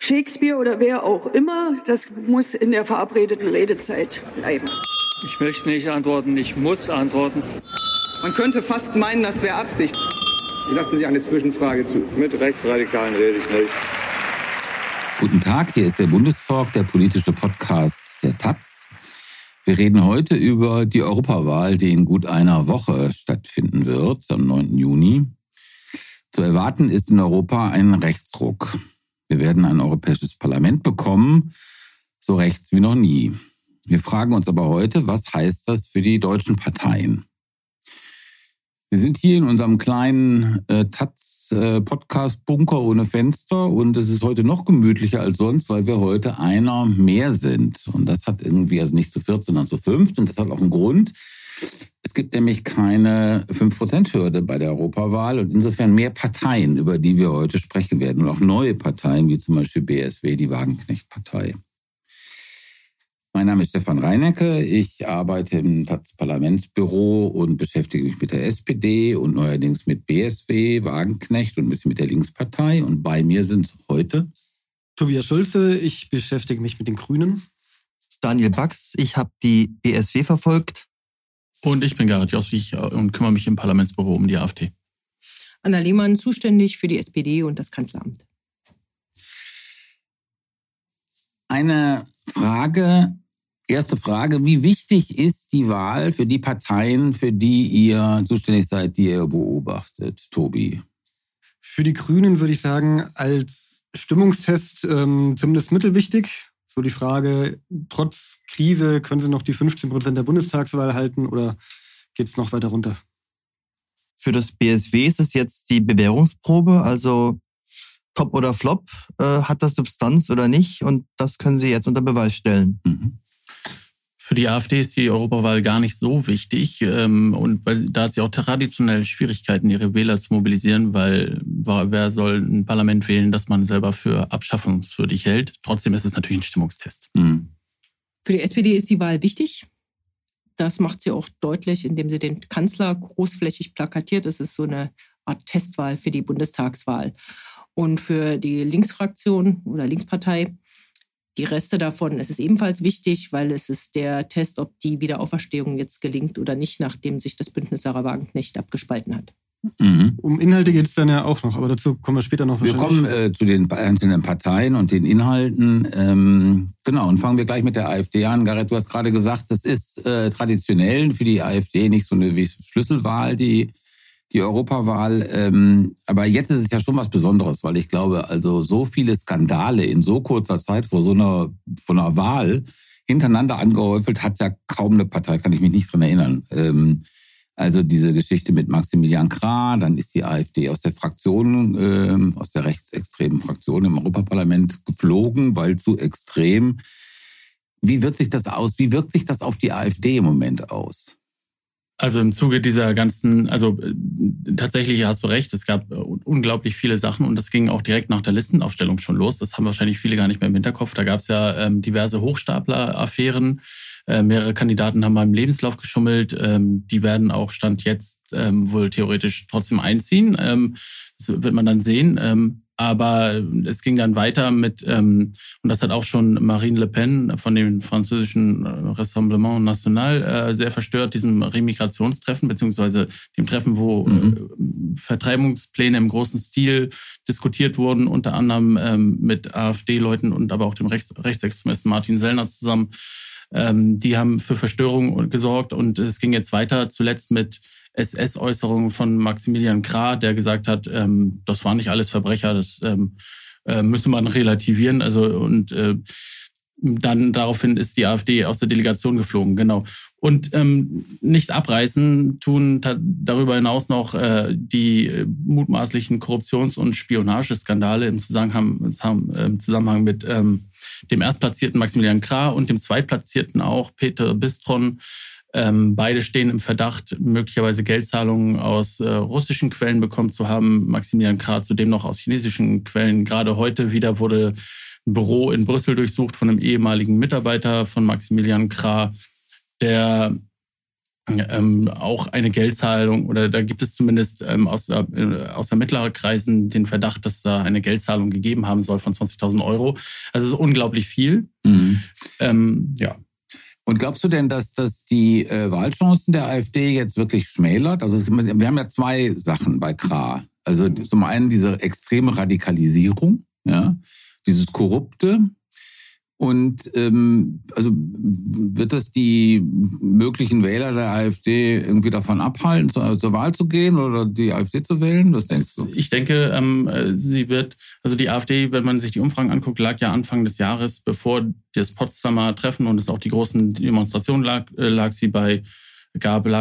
Shakespeare oder wer auch immer, das muss in der verabredeten Redezeit bleiben. Ich möchte nicht antworten, ich muss antworten. Man könnte fast meinen, das wäre Absicht. Lassen Sie eine Zwischenfrage zu. Mit Rechtsradikalen rede ich nicht. Guten Tag, hier ist der Bundestalk, der politische Podcast der Taz. Wir reden heute über die Europawahl, die in gut einer Woche stattfinden wird, am 9. Juni. Zu erwarten ist in Europa ein Rechtsruck. Wir werden ein europäisches Parlament bekommen, so rechts wie noch nie. Wir fragen uns aber heute, was heißt das für die deutschen Parteien? Wir sind hier in unserem kleinen Taz-Podcast-Bunker ohne Fenster und es ist heute noch gemütlicher als sonst, weil wir heute einer mehr sind. Und das hat irgendwie, also nicht zu 14, sondern zu 5. Und das hat auch einen Grund. Es gibt nämlich keine 5%-Hürde bei der Europawahl und insofern mehr Parteien, über die wir heute sprechen werden. Und auch neue Parteien, wie zum Beispiel BSW, die Wagenknecht-Partei. Mein Name ist Stefan Reinecke. Ich arbeite im Taz-Parlamentsbüro und beschäftige mich mit der SPD und neuerdings mit BSW, Wagenknecht und ein bisschen mit der Linkspartei. Und bei mir sind heute Tobias Schulze. Ich beschäftige mich mit den Grünen. Daniel Bax. Ich habe die BSW verfolgt. Und ich bin Gerrit Joswig und kümmere mich im Parlamentsbüro um die AfD. Anna Lehmann, zuständig für die SPD und das Kanzleramt. Erste Frage, wie wichtig ist die Wahl für die Parteien, für die ihr zuständig seid, die ihr beobachtet, Tobi? Für die Grünen würde ich sagen, als Stimmungstest zumindest mittelwichtig. So die Frage, trotz Krise, können sie noch die 15% der Bundestagswahl halten oder geht es noch weiter runter? Für das BSW ist es jetzt die Bewährungsprobe, also Top oder Flop, hat das Substanz oder nicht? Und das können sie jetzt unter Beweis stellen. Mhm. Für die AfD ist die Europawahl gar nicht so wichtig. Und da hat sie auch traditionell Schwierigkeiten, ihre Wähler zu mobilisieren, weil wer soll ein Parlament wählen, das man selber für abschaffungswürdig hält? Trotzdem ist es natürlich ein Stimmungstest. Mhm. Für die SPD ist die Wahl wichtig. Das macht sie auch deutlich, indem sie den Kanzler großflächig plakatiert. Es ist so eine Art Testwahl für die Bundestagswahl. Und für die Linksfraktion oder Linkspartei, die Reste davon, ist es ebenfalls wichtig, weil es ist der Test, ob die Wiederauferstehung jetzt gelingt oder nicht, nachdem sich das Bündnis Sarah Wagenknecht abgespalten hat. Mhm. Um Inhalte geht es dann ja auch noch, aber dazu kommen wir später noch wahrscheinlich. Wir kommen zu den einzelnen Parteien und den Inhalten. Genau, und fangen wir gleich mit der AfD an. Gerrit, du hast gerade gesagt, das ist traditionell für die AfD nicht so eine Schlüsselwahl, die Europawahl. Aber jetzt ist es ja schon was Besonderes, weil ich glaube, also so viele Skandale in so kurzer Zeit vor so einer Wahl hintereinander angehäufelt hat ja kaum eine Partei, kann ich mich nicht dran erinnern. Also diese Geschichte mit Maximilian Krah, dann ist die AfD aus der Fraktion, aus der rechtsextremen Fraktion im Europaparlament geflogen, weil zu extrem. Wie wirkt sich das aus? Wie wirkt sich das auf die AfD im Moment aus? Also im Zuge dieser ganzen, tatsächlich hast du recht, es gab unglaublich viele Sachen und das ging auch direkt nach der Listenaufstellung schon los. Das haben wahrscheinlich viele gar nicht mehr im Hinterkopf. Da gab es ja diverse Hochstapler-Affären. Mehrere Kandidaten haben beim Lebenslauf geschummelt. Die werden auch Stand jetzt wohl theoretisch trotzdem einziehen. Das wird man dann sehen. Aber es ging dann weiter mit, und das hat auch schon Marine Le Pen von dem französischen Rassemblement National sehr verstört, diesem Remigrationstreffen, beziehungsweise dem Treffen, wo Vertreibungspläne im großen Stil diskutiert wurden, unter anderem mit AfD-Leuten und aber auch dem Rechtsextremisten Martin Sellner zusammen. Die haben für Verstörung gesorgt und es ging jetzt weiter, zuletzt mit SS-Äußerungen von Maximilian Krah, der gesagt hat, das waren nicht alles Verbrecher, das müsse man relativieren. Dann daraufhin ist die AfD aus der Delegation geflogen, genau. Und nicht abreißen tun darüber hinaus noch die mutmaßlichen Korruptions- und Spionageskandale im Zusammenhang mit dem Erstplatzierten Maximilian Krah und dem Zweitplatzierten auch Peter Bistron. Beide stehen im Verdacht, möglicherweise Geldzahlungen aus russischen Quellen bekommen zu haben. Maximilian Krah zudem noch aus chinesischen Quellen. Gerade heute wieder wurde ein Büro in Brüssel durchsucht von einem ehemaligen Mitarbeiter von Maximilian Krah, der auch eine Geldzahlung, oder da gibt es zumindest aus Ermittlerkreisen den Verdacht, dass da eine Geldzahlung gegeben haben soll von 20.000 Euro. Also es ist unglaublich viel. Ja. Und glaubst du denn, dass das die Wahlchancen der AfD jetzt wirklich schmälert? Also wir haben ja zwei Sachen bei Krah. Also zum einen diese extreme Radikalisierung, ja, dieses Korrupte. Und also wird das die möglichen Wähler der AfD irgendwie davon abhalten, zur Wahl zu gehen oder die AfD zu wählen? Was denkst du? Ich denke, die AfD, wenn man sich die Umfragen anguckt, lag ja Anfang des Jahres, bevor das Potsdamer Treffen und es auch die großen Demonstrationen lag sie bei so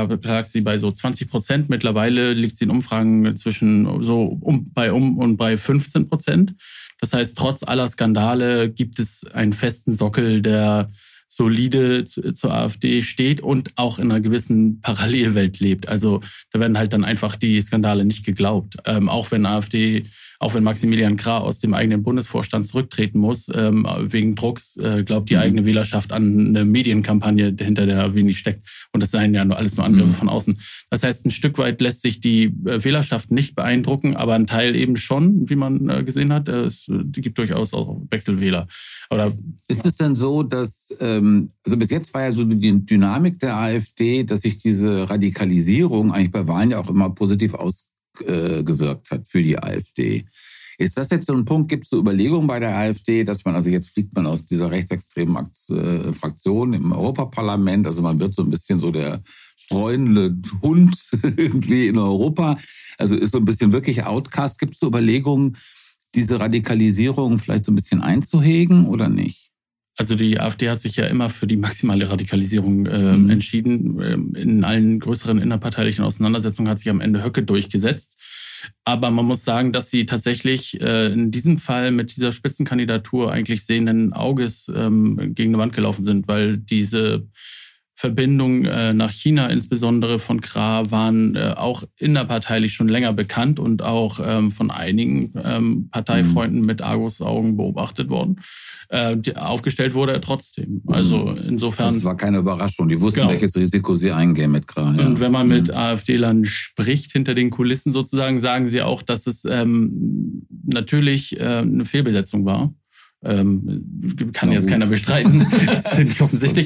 20%. Mittlerweile liegt sie in Umfragen bei 15%. Das heißt, trotz aller Skandale gibt es einen festen Sockel, der solide zur AfD steht und auch in einer gewissen Parallelwelt lebt. Also da werden halt dann einfach die Skandale nicht geglaubt. Auch wenn Maximilian Krah aus dem eigenen Bundesvorstand zurücktreten muss, wegen Drucks, glaubt die eigene Wählerschaft an eine Medienkampagne, hinter der wenig steckt. Und das seien ja alles nur Angriffe von außen. Das heißt, ein Stück weit lässt sich die Wählerschaft nicht beeindrucken, aber ein Teil eben schon, wie man gesehen hat. Es gibt durchaus auch Wechselwähler. Oder ist es denn so, dass, also bis jetzt war ja so die Dynamik der AfD, dass sich diese Radikalisierung eigentlich bei Wahlen ja auch immer positiv ausgewirkt hat für die AfD. Ist das jetzt so ein Punkt, gibt es so Überlegungen bei der AfD, dass man, also jetzt fliegt man aus dieser rechtsextremen Fraktion im Europaparlament, also man wird so ein bisschen so der streunende Hund irgendwie in Europa, also ist so ein bisschen wirklich Outcast. Gibt es so Überlegungen, diese Radikalisierung vielleicht so ein bisschen einzuhegen oder nicht? Also die AfD hat sich ja immer für die maximale Radikalisierung entschieden. In allen größeren innerparteilichen Auseinandersetzungen hat sich am Ende Höcke durchgesetzt. Aber man muss sagen, dass sie tatsächlich in diesem Fall mit dieser Spitzenkandidatur eigentlich sehenden Auges gegen eine Wand gelaufen sind, weil diese Verbindungen nach China, insbesondere von Krah, waren auch innerparteilich schon länger bekannt und auch von einigen Parteifreunden mit Argusaugen beobachtet worden. Aufgestellt wurde er trotzdem. Also insofern. Das war keine Überraschung. Die wussten, welches Risiko sie eingehen mit Krah. Ja. Und wenn man mit AfD-Lern spricht, hinter den Kulissen sozusagen, sagen sie auch, dass es natürlich eine Fehlbesetzung war. Kann jetzt keiner bestreiten. Das ist nicht offensichtlich.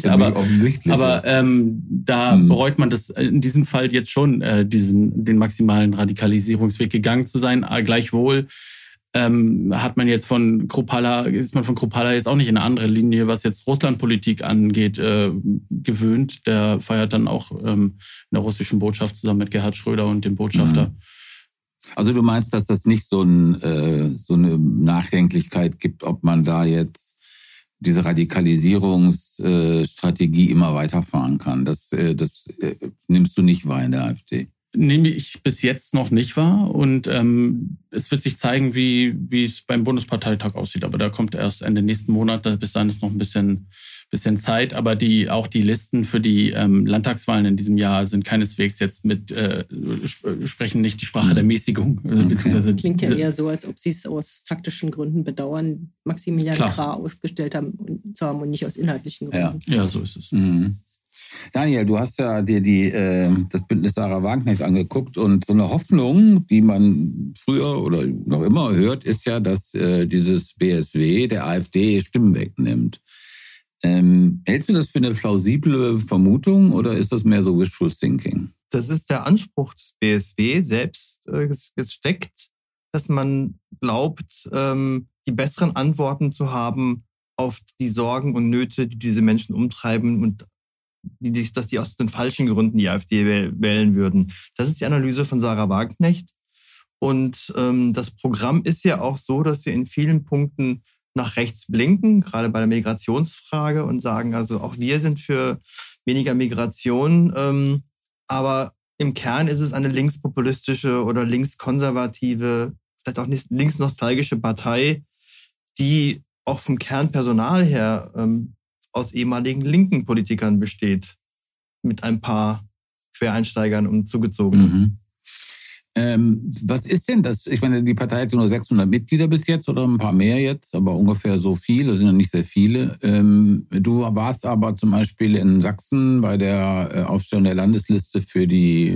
Da bereut man das in diesem Fall jetzt schon, den maximalen Radikalisierungsweg gegangen zu sein. Gleichwohl ist man von Kruppalla jetzt auch nicht in eine andere Linie, was jetzt Russlandpolitik angeht, gewöhnt. Der feiert dann auch in der russischen Botschaft zusammen mit Gerhard Schröder und dem Botschafter. Also du meinst, dass das nicht so eine Nachdenklichkeit gibt, ob man da jetzt diese Radikalisierungsstrategie immer weiterfahren kann. Das nimmst du nicht wahr in der AfD? Nehme ich bis jetzt noch nicht wahr. Und es wird sich zeigen, wie es beim Bundesparteitag aussieht. Aber da kommt erst Ende nächsten Monat. Bis dahin ist noch ein bisschen Zeit. Aber auch die Listen für die Landtagswahlen in diesem Jahr sind keineswegs jetzt sprechen nicht die Sprache der Mäßigung. Beziehungsweise klingt ja eher so, als ob sie es aus taktischen Gründen bedauern, Maximilian Krah aufgestellt haben und nicht aus inhaltlichen Gründen. Ja, so ist es. Daniel, du hast ja dir das Bündnis Sarah Wagenknecht angeguckt und so eine Hoffnung, die man früher oder noch immer hört, ist ja, dass dieses BSW der AfD Stimmen wegnimmt. Hältst du das für eine plausible Vermutung oder ist das mehr so Wishful Thinking? Das ist der Anspruch des BSW selbst gesteckt, dass man glaubt, die besseren Antworten zu haben auf die Sorgen und Nöte, die diese Menschen umtreiben und dass die aus den falschen Gründen die AfD wählen würden. Das ist die Analyse von Sarah Wagenknecht. Und das Programm ist ja auch so, dass sie in vielen Punkten nach rechts blinken, gerade bei der Migrationsfrage und sagen, also auch wir sind für weniger Migration. Aber im Kern ist es eine linkspopulistische oder linkskonservative, vielleicht auch nicht linksnostalgische Partei, die auch vom Kernpersonal her aus ehemaligen linken Politikern besteht, mit ein paar Quereinsteigern und Zugezogenen. Was ist denn das? Ich meine, die Partei hat ja nur 600 Mitglieder bis jetzt oder ein paar mehr jetzt, aber ungefähr so viele, das sind ja nicht sehr viele. Du warst aber zum Beispiel in Sachsen bei der Aufstellung der Landesliste für die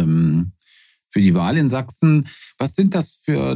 Wahl in Sachsen. Was ist das für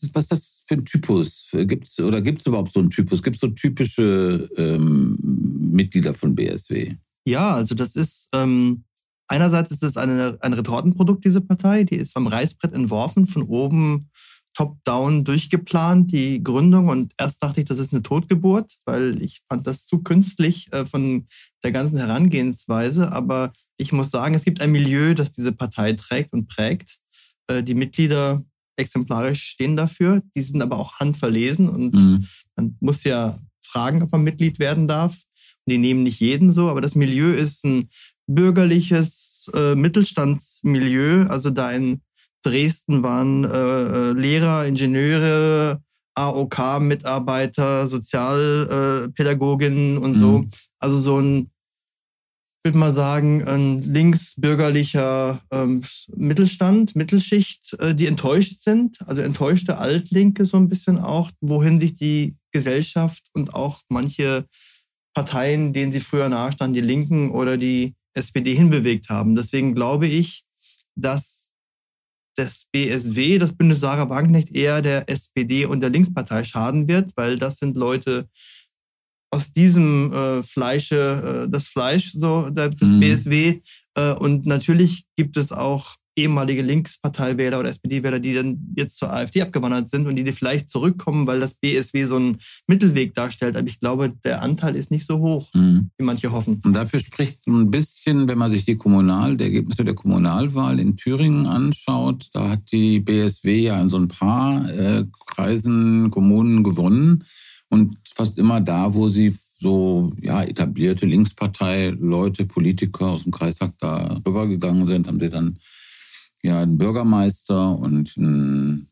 ein Typus? Gibt's überhaupt so einen Typus? Gibt es so typische Mitglieder von BSW? Ja, also das ist... Einerseits ist es ein Retortenprodukt, diese Partei. Die ist vom Reißbrett entworfen, von oben top-down durchgeplant, die Gründung. Und erst dachte ich, das ist eine Totgeburt, weil ich fand das zu künstlich von der ganzen Herangehensweise. Aber ich muss sagen, es gibt ein Milieu, das diese Partei trägt und prägt. Die Mitglieder exemplarisch stehen dafür. Die sind aber auch handverlesen. Und man muss ja fragen, ob man Mitglied werden darf. Und die nehmen nicht jeden so. Aber das Milieu ist ein bürgerliches Mittelstandsmilieu. Also da in Dresden waren Lehrer, Ingenieure, AOK-Mitarbeiter, Sozialpädagoginnen und so. Also so ein, würde mal sagen, ein linksbürgerlicher Mittelstand, Mittelschicht, die enttäuscht sind. Also enttäuschte Altlinke so ein bisschen auch, wohin sich die Gesellschaft und auch manche Parteien, denen sie früher nahestanden, die Linken oder die SPD hinbewegt haben. Deswegen glaube ich, dass das BSW, das Bündnis Sarah Wagenknecht, eher der SPD und der Linkspartei schaden wird, weil das sind Leute aus diesem Fleische, das Fleisch so des BSW. Und natürlich gibt es auch ehemalige Linksparteiwähler oder SPD-Wähler, die dann jetzt zur AfD abgewandert sind und die vielleicht zurückkommen, weil das BSW so einen Mittelweg darstellt. Aber ich glaube, der Anteil ist nicht so hoch, wie manche hoffen. Und dafür spricht ein bisschen, wenn man sich die Ergebnisse der Kommunalwahl in Thüringen anschaut, da hat die BSW ja in so ein paar Kreisen, Kommunen gewonnen. Und fast immer da, wo sie so etablierte Linkspartei-Leute, Politiker aus dem Kreistag da rübergegangen sind, haben sie dann einen Bürgermeister und ich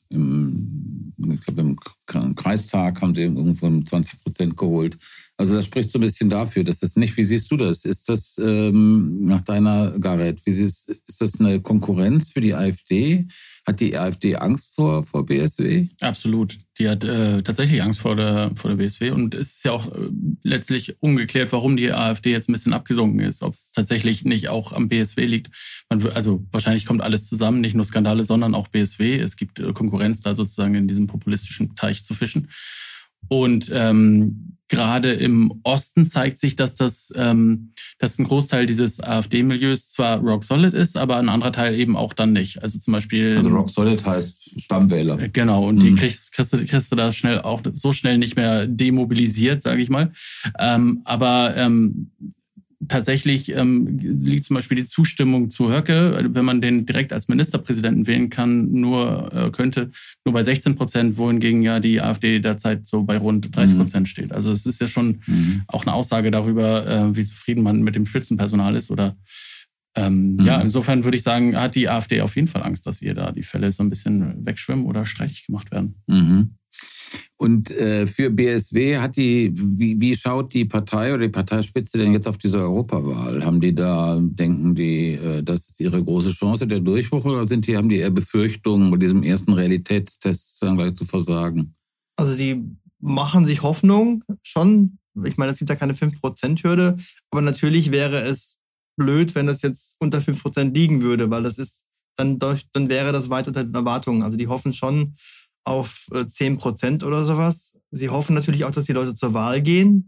glaube im Kreistag haben sie irgendwo 20% geholt. Also das spricht so ein bisschen dafür, dass das nicht, wie siehst du das? Ist das nach deiner, Gareth, ist das eine Konkurrenz für die AfD? Hat die AfD Angst vor BSW? Absolut. Die hat tatsächlich Angst vor der BSW. Und es ist ja auch letztlich ungeklärt, warum die AfD jetzt ein bisschen abgesunken ist. Ob es tatsächlich nicht auch am BSW liegt. Also wahrscheinlich kommt alles zusammen, nicht nur Skandale, sondern auch BSW. Es gibt Konkurrenz, da sozusagen in diesem populistischen Teich zu fischen. Und gerade im Osten zeigt sich, dass ein Großteil dieses AfD-Milieus zwar rock solid ist, aber ein anderer Teil eben auch dann nicht. Also zum Beispiel... Also rock solid heißt Stammwähler. Genau, und die kriegst du da so schnell nicht mehr demobilisiert, sage ich mal. Tatsächlich liegt zum Beispiel die Zustimmung zu Höcke, wenn man den direkt als Ministerpräsidenten wählen könnte nur bei 16%, wohingegen ja die AfD derzeit so bei rund 30% steht. Also es ist ja schon auch eine Aussage darüber, wie zufrieden man mit dem Spitzenpersonal ist. Oder insofern würde ich sagen, hat die AfD auf jeden Fall Angst, dass ihr da die Fälle so ein bisschen wegschwimmen oder streitig gemacht werden. Und für BSW wie schaut die Partei oder die Parteispitze denn jetzt auf diese Europawahl? Denken die, das ist ihre große Chance, der Durchbruch, oder haben die eher Befürchtungen, bei diesem ersten Realitätstest dann gleich zu versagen? Also die machen sich Hoffnung schon. Ich meine, es gibt ja keine 5%-Hürde, aber natürlich wäre es blöd, wenn das jetzt unter 5% liegen würde, weil das ist dann wäre das weit unter den Erwartungen. Also die hoffen schon auf 10% oder sowas. Sie hoffen natürlich auch, dass die Leute zur Wahl gehen.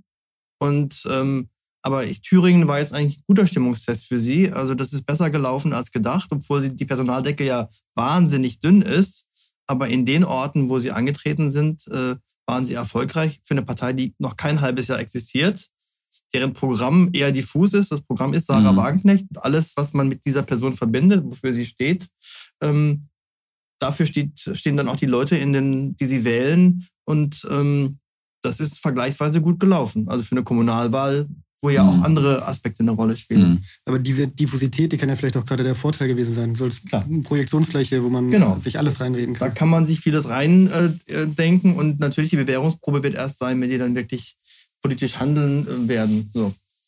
Aber Thüringen war jetzt eigentlich ein guter Stimmungstest für sie. Also das ist besser gelaufen als gedacht, obwohl die Personaldecke ja wahnsinnig dünn ist. Aber in den Orten, wo sie angetreten sind, waren sie erfolgreich für eine Partei, die noch kein halbes Jahr existiert, deren Programm eher diffus ist. Das Programm ist Sarah Wagenknecht. Alles, was man mit dieser Person verbindet, wofür sie steht, dafür stehen dann auch die Leute, die sie wählen. Und das ist vergleichsweise gut gelaufen. Also für eine Kommunalwahl, wo ja auch andere Aspekte eine Rolle spielen. Aber diese Diffusität, die kann ja vielleicht auch gerade der Vorteil gewesen sein. So eine Projektionsfläche, wo man sich alles reinreden kann. Da kann man sich vieles reindenken. Und natürlich die Bewährungsprobe wird erst sein, wenn die dann wirklich politisch handeln werden. So.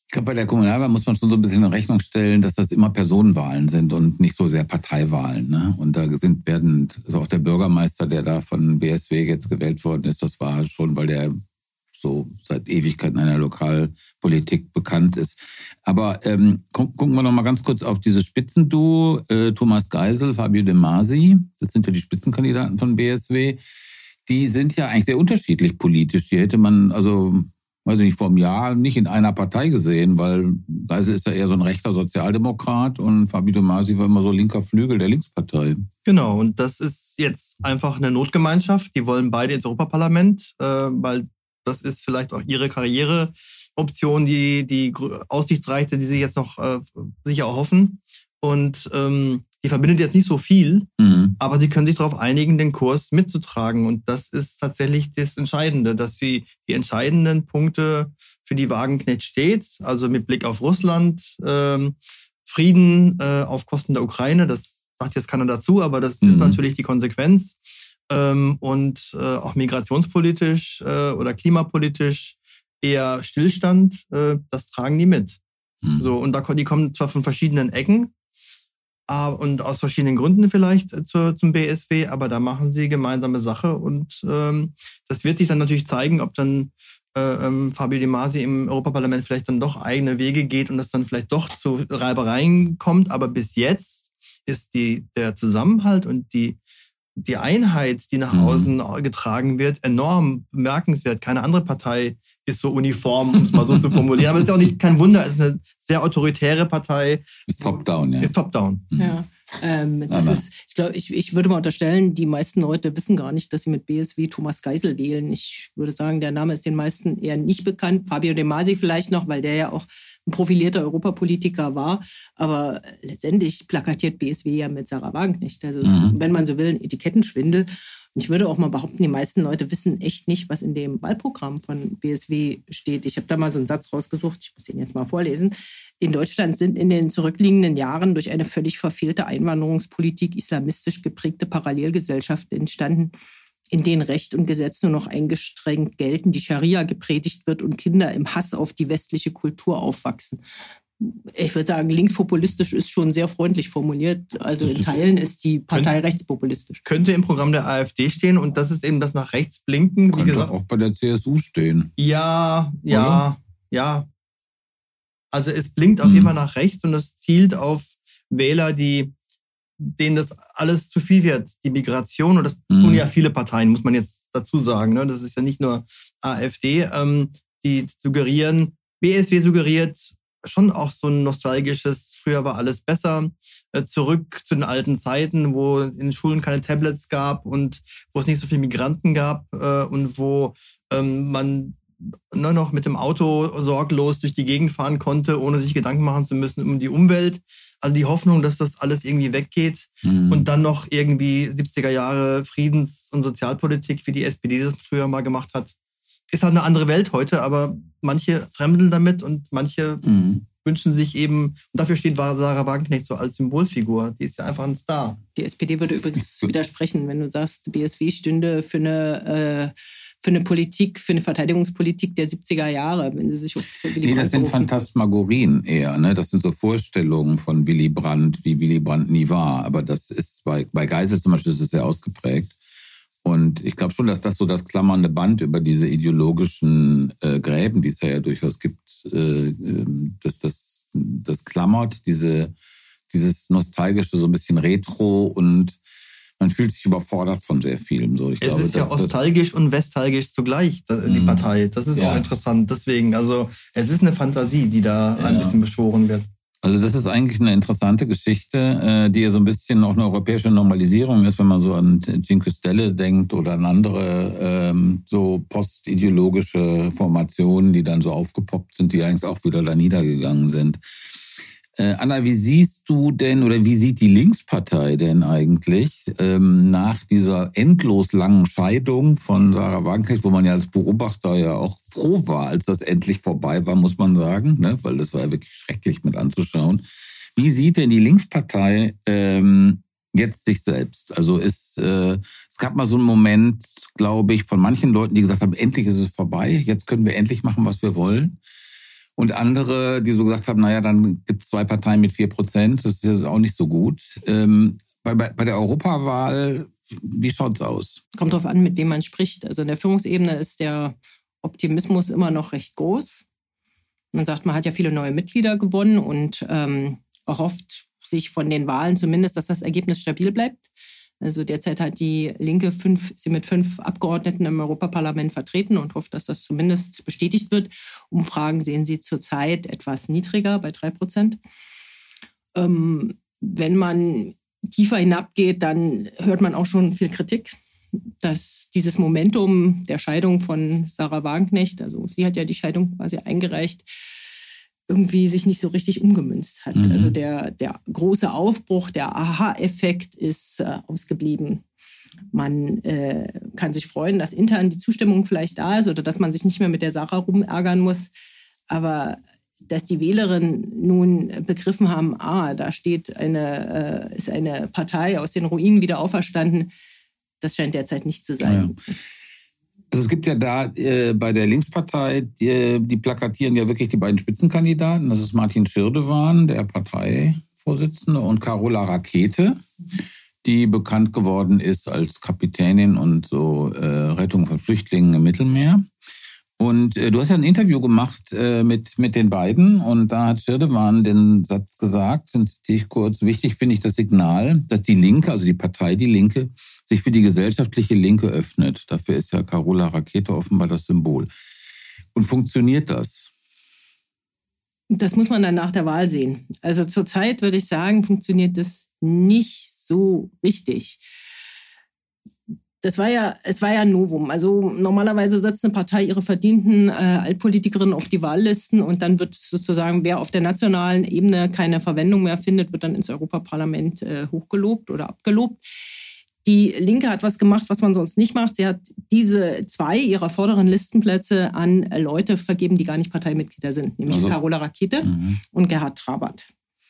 Ich glaube, bei der Kommunalwahl muss man schon so ein bisschen in Rechnung stellen, dass das immer Personenwahlen sind und nicht so sehr Parteiwahlen. Ne? Und da also auch der Bürgermeister, der da von BSW jetzt gewählt worden ist, das war schon, weil der so seit Ewigkeiten in der Lokalpolitik bekannt ist. Aber gucken wir noch mal ganz kurz auf diese Spitzenduo, Thomas Geisel, Fabio De Masi, das sind ja die Spitzenkandidaten von BSW. Die sind ja eigentlich sehr unterschiedlich politisch. Die hätte man, also weiß ich nicht, vor einem Jahr nicht in einer Partei gesehen, weil Geisel ist ja eher so ein rechter Sozialdemokrat und Fabio De Masi war immer so linker Flügel der Linkspartei. Genau, und das ist jetzt einfach eine Notgemeinschaft. Die wollen beide ins Europaparlament, weil das ist vielleicht auch ihre Karriereoption, die aussichtsreichste, die sie jetzt noch sich erhoffen. Und die verbindet jetzt nicht so viel, aber sie können sich darauf einigen, den Kurs mitzutragen. Und das ist tatsächlich das Entscheidende, dass sie die entscheidenden Punkte für die Wagenknecht steht. Also mit Blick auf Russland, Frieden auf Kosten der Ukraine, das sagt jetzt keiner dazu, aber das ist natürlich die Konsequenz. Und auch migrationspolitisch oder klimapolitisch eher Stillstand, das tragen die mit. So, und die kommen zwar von verschiedenen Ecken, und aus verschiedenen Gründen vielleicht zum BSW, aber da machen sie gemeinsame Sache und das wird sich dann natürlich zeigen, ob dann Fabio De Masi im Europaparlament vielleicht dann doch eigene Wege geht und es dann vielleicht doch zu Reibereien kommt, aber bis jetzt ist der Zusammenhalt und die Einheit, die nach außen getragen wird, enorm bemerkenswert. Keine andere Partei ist so uniform, um es mal so zu formulieren. Aber es ist ja auch nicht kein Wunder, es ist eine sehr autoritäre Partei. Ist top-down, ja. Ist top-down. Ja. Ich würde mal unterstellen, die meisten Leute wissen gar nicht, dass sie mit BSW Thomas Geisel wählen. Ich würde sagen, der Name ist den meisten eher nicht bekannt. Fabio De Masi vielleicht noch, weil der ja auch ein profilierter Europapolitiker war. Aber letztendlich plakatiert BSW ja mit Sarah Wagenknecht. Also wenn man so will, ein Etikettenschwindel. Und ich würde auch mal behaupten, die meisten Leute wissen echt nicht, was in dem Wahlprogramm von BSW steht. Ich habe da mal so einen Satz rausgesucht, ich muss den jetzt mal vorlesen. In Deutschland sind in den zurückliegenden Jahren durch eine völlig verfehlte Einwanderungspolitik islamistisch geprägte Parallelgesellschaften entstanden, in denen Recht und Gesetz nur noch eingestrengt gelten, die Scharia gepredigt wird und Kinder im Hass auf die westliche Kultur aufwachsen. Ich würde sagen, linkspopulistisch ist schon sehr freundlich formuliert. Also in Teilen ist die Partei rechtspopulistisch. Könnte im Programm der AfD stehen und das ist eben das nach rechts blinken. Könnte wie gesagt, auch bei der CSU stehen. Ja. Also es blinkt auf jeden Fall nach rechts und es zielt auf Wähler, denen das alles zu viel wird. Die Migration, und das tun ja viele Parteien, muss man jetzt dazu sagen. Ne? Das ist ja nicht nur AfD, die suggerieren, BSW suggeriert schon auch so ein nostalgisches, früher war alles besser, zurück zu den alten Zeiten, wo in den Schulen keine Tablets gab und wo es nicht so viele Migranten gab und wo man nur noch mit dem Auto sorglos durch die Gegend fahren konnte, ohne sich Gedanken machen zu müssen um die Umwelt. Also die Hoffnung, dass das alles irgendwie weggeht und dann noch irgendwie 70er Jahre Friedens- und Sozialpolitik, wie die SPD das früher mal gemacht hat, ist halt eine andere Welt heute, aber manche fremdeln damit und manche wünschen sich eben, und dafür steht Sarah Wagenknecht so als Symbolfigur, die ist ja einfach ein Star. Die SPD würde übrigens widersprechen, wenn du sagst, BSW stünde für eine Politik, für eine Verteidigungspolitik der 70er Jahre, wenn sie sich auf Willy Brandt das sind Phantasmagorien eher, ne? Das sind so Vorstellungen von Willy Brandt, wie Willy Brandt nie war. Aber das ist bei Geisel zum Beispiel ist es sehr ausgeprägt. Und ich glaube schon, dass das so das klammernde Band über diese ideologischen Gräben, die es ja durchaus gibt, das klammert, dieses nostalgische, so ein bisschen Retro, und man fühlt sich überfordert von sehr vielem. So, es ist ja nostalgisch und vestalgisch zugleich, die Partei. Das ist auch interessant. Deswegen, also es ist eine Fantasie, die da ein bisschen beschworen wird. Also das ist eigentlich eine interessante Geschichte, die ja so ein bisschen auch eine europäische Normalisierung ist, wenn man so an Cinque Stelle denkt oder an andere so postideologische Formationen, die dann so aufgepoppt sind, die eigentlich auch wieder da niedergegangen sind. Anna, wie siehst du denn oder wie sieht die Linkspartei denn eigentlich nach dieser endlos langen Scheidung von Sarah Wagenknecht, wo man ja als Beobachter ja auch froh war, als das endlich vorbei war, muss man sagen, ne? Weil das war ja wirklich schrecklich mit anzuschauen. Wie sieht denn die Linkspartei jetzt sich selbst? Also es gab mal so einen Moment, glaube ich, von manchen Leuten, die gesagt haben, endlich ist es vorbei, jetzt können wir endlich machen, was wir wollen. Und andere, die so gesagt haben, naja, dann gibt es 2 Parteien mit 4%, das ist ja auch nicht so gut. Bei der Europawahl, wie schaut's aus? Kommt drauf an, mit wem man spricht. Also in der Führungsebene ist der Optimismus immer noch recht groß. Man sagt, man hat ja viele neue Mitglieder gewonnen und erhofft sich von den Wahlen zumindest, dass das Ergebnis stabil bleibt. Also derzeit hat die Linke sie mit 5 Abgeordneten im Europaparlament vertreten und hofft, dass das zumindest bestätigt wird. Umfragen sehen sie zurzeit etwas niedriger, bei 3%. Wenn man tiefer hinabgeht, dann hört man auch schon viel Kritik, dass dieses Momentum der Scheidung von Sarah Wagenknecht, also sie hat ja die Scheidung quasi eingereicht, irgendwie sich nicht so richtig umgemünzt hat. Also der große Aufbruch, der Aha-Effekt ist ausgeblieben. Man kann sich freuen, dass intern die Zustimmung vielleicht da ist oder dass man sich nicht mehr mit der Sarah rumärgern muss. Aber dass die Wählerinnen nun begriffen haben, da steht ist eine Partei aus den Ruinen wieder auferstanden, das scheint derzeit nicht zu sein. Ja. Also es gibt ja da bei der Linkspartei, die plakatieren ja wirklich die beiden Spitzenkandidaten. Das ist Martin Schirdewan, der Parteivorsitzende, und Carola Rakete, die bekannt geworden ist als Kapitänin und so Rettung von Flüchtlingen im Mittelmeer. Und du hast ja ein Interview gemacht mit den beiden und da hat Schirdewan den Satz gesagt, den zitiere ich kurz: Wichtig finde ich das Signal, dass die Linke, also die Partei Die Linke, sich für die gesellschaftliche Linke öffnet. Dafür ist ja Carola Rakete offenbar das Symbol. Und funktioniert das? Das muss man dann nach der Wahl sehen. Also zurzeit würde ich sagen, funktioniert das nicht so richtig. Es war ja ein Novum. Also normalerweise setzt eine Partei ihre verdienten Altpolitikerinnen auf die Wahllisten und dann wird sozusagen, wer auf der nationalen Ebene keine Verwendung mehr findet, wird dann ins Europaparlament hochgelobt oder abgelobt. Die Linke hat was gemacht, was man sonst nicht macht. Sie hat diese 2 ihrer vorderen Listenplätze an Leute vergeben, die gar nicht Parteimitglieder sind, nämlich Carola Rakete und Gerhard Trabert.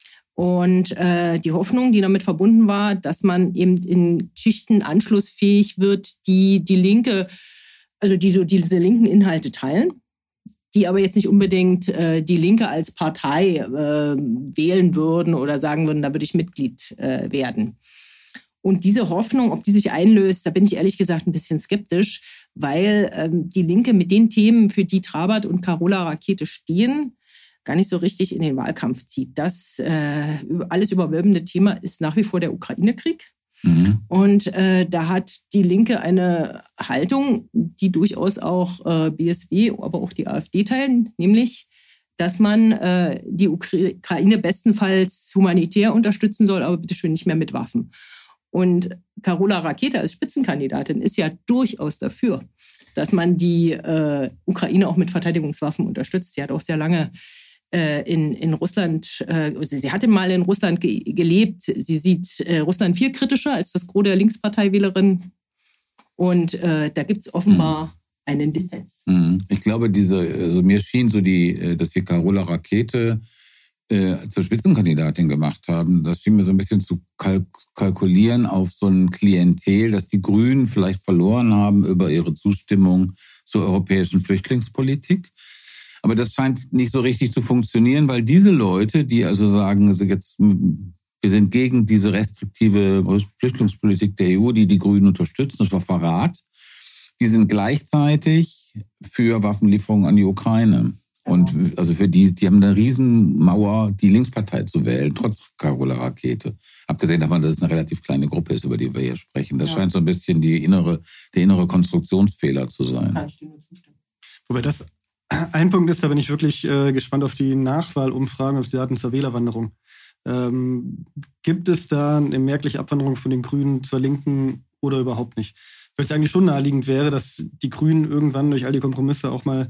Und die Hoffnung, die damit verbunden war, dass man eben in Schichten anschlussfähig wird, die Linke, also die so diese linken Inhalte teilen, die aber jetzt nicht unbedingt die Linke als Partei wählen würden oder sagen würden, da würde ich Mitglied werden. Und diese Hoffnung, ob die sich einlöst, da bin ich ehrlich gesagt ein bisschen skeptisch, weil die Linke mit den Themen, für die Trabert und Carola Rakete stehen, gar nicht so richtig in den Wahlkampf zieht. Das alles überwölbende Thema ist nach wie vor der Ukraine-Krieg. Und da hat die Linke eine Haltung, die durchaus auch BSW, aber auch die AfD teilen, nämlich, dass man die Ukraine bestenfalls humanitär unterstützen soll, aber bitteschön nicht mehr mit Waffen. Und Carola Rakete als Spitzenkandidatin ist ja durchaus dafür, dass man die Ukraine auch mit Verteidigungswaffen unterstützt. Sie hat auch sehr lange in Russland, sie hatte mal in Russland gelebt. Sie sieht Russland viel kritischer als das Gros der Linksparteiwählerinnen. Und da gibt es offenbar einen Dissens. Ich glaube, mir schien so dass wir Carola Rakete zur Spitzenkandidatin gemacht haben, das schien mir so ein bisschen zu kalkulieren auf so ein Klientel, das die Grünen vielleicht verloren haben über ihre Zustimmung zur europäischen Flüchtlingspolitik. Aber das scheint nicht so richtig zu funktionieren, weil diese Leute, die also sagen, also jetzt, wir sind gegen diese restriktive Flüchtlingspolitik der EU, die Grünen unterstützen, das war Verrat, die sind gleichzeitig für Waffenlieferungen an die Ukraine. Und also für die haben eine Riesenmauer, die Linkspartei zu wählen, trotz Carola Rakete. Abgesehen davon, dass es eine relativ kleine Gruppe ist, über die wir hier sprechen. Das scheint so ein bisschen der innere Konstruktionsfehler zu sein. Wobei das ein Punkt ist, da bin ich wirklich gespannt auf die Nachwahlumfragen, auf die Daten zur Wählerwanderung. Gibt es da eine merkliche Abwanderung von den Grünen zur Linken oder überhaupt nicht? Weil es eigentlich schon naheliegend wäre, dass die Grünen irgendwann durch all die Kompromisse auch mal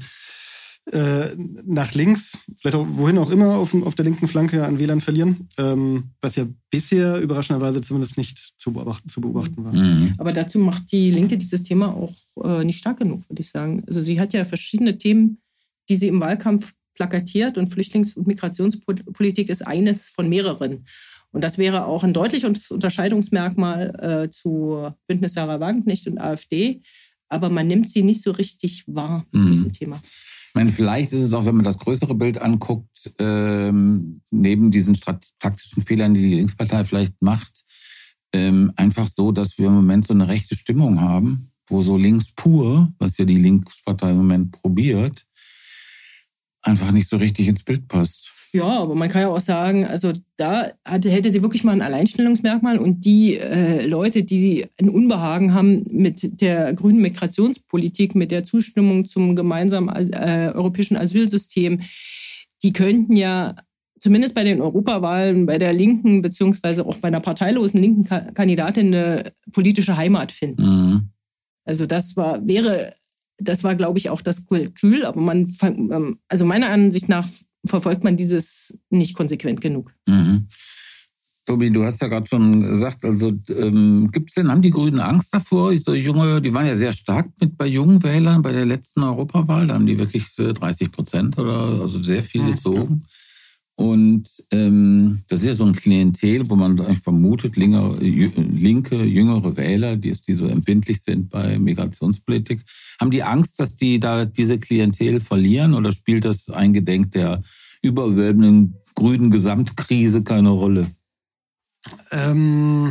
nach links, vielleicht auch wohin auch immer auf der linken Flanke an Wählern verlieren, was ja bisher überraschenderweise zumindest nicht zu beobachten war. Aber dazu macht die Linke dieses Thema auch nicht stark genug, würde ich sagen. Also sie hat ja verschiedene Themen, die sie im Wahlkampf plakatiert, und Flüchtlings- und Migrationspolitik ist eines von mehreren. Und das wäre auch ein deutliches Unterscheidungsmerkmal zu Bündnis Sarah Wagenknecht und AfD, aber man nimmt sie nicht so richtig wahr mit diesem Thema. meine, vielleicht ist es auch, wenn man das größere Bild anguckt, neben diesen taktischen Fehlern, die die Linkspartei vielleicht macht, einfach so, dass wir im Moment so eine rechte Stimmung haben, wo so links pur, was ja die Linkspartei im Moment probiert, einfach nicht so richtig ins Bild passt. Ja, aber man kann ja auch sagen, also da hätte sie wirklich mal ein Alleinstellungsmerkmal und die Leute, die ein Unbehagen haben mit der grünen Migrationspolitik, mit der Zustimmung zum gemeinsamen europäischen Asylsystem, die könnten ja zumindest bei den Europawahlen bei der linken beziehungsweise auch bei einer parteilosen linken Kandidatin eine politische Heimat finden. Mhm. Also das war, glaube ich, auch das Kalkül, aber also meiner Ansicht nach verfolgt man dieses nicht konsequent genug. Mhm. Tobi, du hast ja gerade schon gesagt, also haben die Grünen Angst davor? So junge, die waren ja sehr stark bei jungen Wählern bei der letzten Europawahl, da haben die wirklich 30% oder also sehr viel gezogen. Und das ist ja so ein Klientel, wo man eigentlich vermutet, linke, jüngere Wähler, die so empfindlich sind bei Migrationspolitik. Haben die Angst, dass die da diese Klientel verlieren oder spielt das eingedenk der überwölbenden grünen Gesamtkrise keine Rolle? Also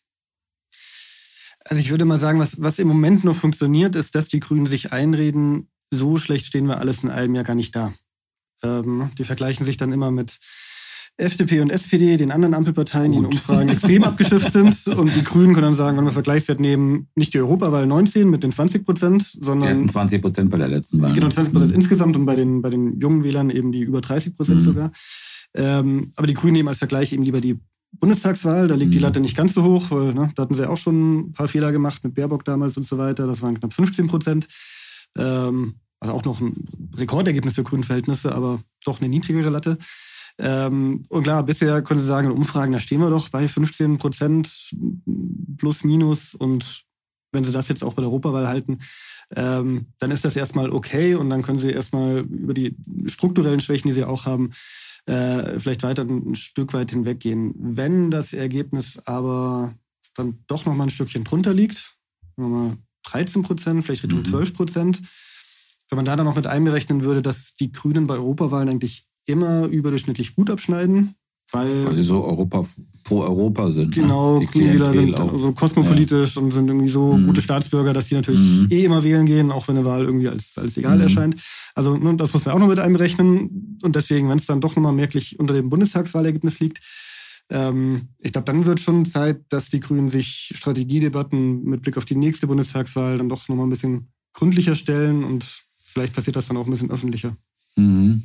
ich würde mal sagen, was im Moment noch funktioniert, ist, dass die Grünen sich einreden, so schlecht stehen wir alles in einem Jahr gar nicht da. Die vergleichen sich dann immer mit FDP und SPD, den anderen Ampelparteien, die in Umfragen extrem abgeschifft sind. Und die Grünen können dann sagen, wenn wir Vergleichswert nehmen, nicht die Europawahl 19 mit den 20%, sondern... Die hatten 20% bei der letzten Wahl. Genau, 20% insgesamt und bei den jungen Wählern eben die über 30% sogar. Aber die Grünen nehmen als Vergleich eben lieber die Bundestagswahl. Da liegt die Latte nicht ganz so hoch, weil da hatten sie auch schon ein paar Fehler gemacht mit Baerbock damals und so weiter. Das waren knapp 15%. Also auch noch ein Rekordergebnis für Grünen-Verhältnisse, aber doch eine niedrigere Latte. Und klar, bisher können Sie sagen, in Umfragen, da stehen wir doch bei 15% plus minus. Und wenn Sie das jetzt auch bei der Europawahl halten, dann ist das erstmal okay. Und dann können Sie erstmal über die strukturellen Schwächen, die Sie auch haben, vielleicht weiter ein Stück weit hinweggehen. Wenn das Ergebnis aber dann doch noch mal ein Stückchen drunter liegt, mal 13%, vielleicht Richtung 12%, wenn man da dann noch mit einberechnen würde, dass die Grünen bei Europawahlen eigentlich immer überdurchschnittlich gut abschneiden, weil sie so pro Europa sind. Genau, Grünwähler sind so kosmopolitisch und sind irgendwie so gute Staatsbürger, dass die natürlich immer wählen gehen, auch wenn eine Wahl irgendwie als egal erscheint. Also das muss man auch noch mit einberechnen. Und deswegen, wenn es dann doch nochmal merklich unter dem Bundestagswahlergebnis liegt, ich glaube, dann wird schon Zeit, dass die Grünen sich Strategiedebatten mit Blick auf die nächste Bundestagswahl dann doch nochmal ein bisschen gründlicher stellen und vielleicht passiert das dann auch ein bisschen öffentlicher. Mhm.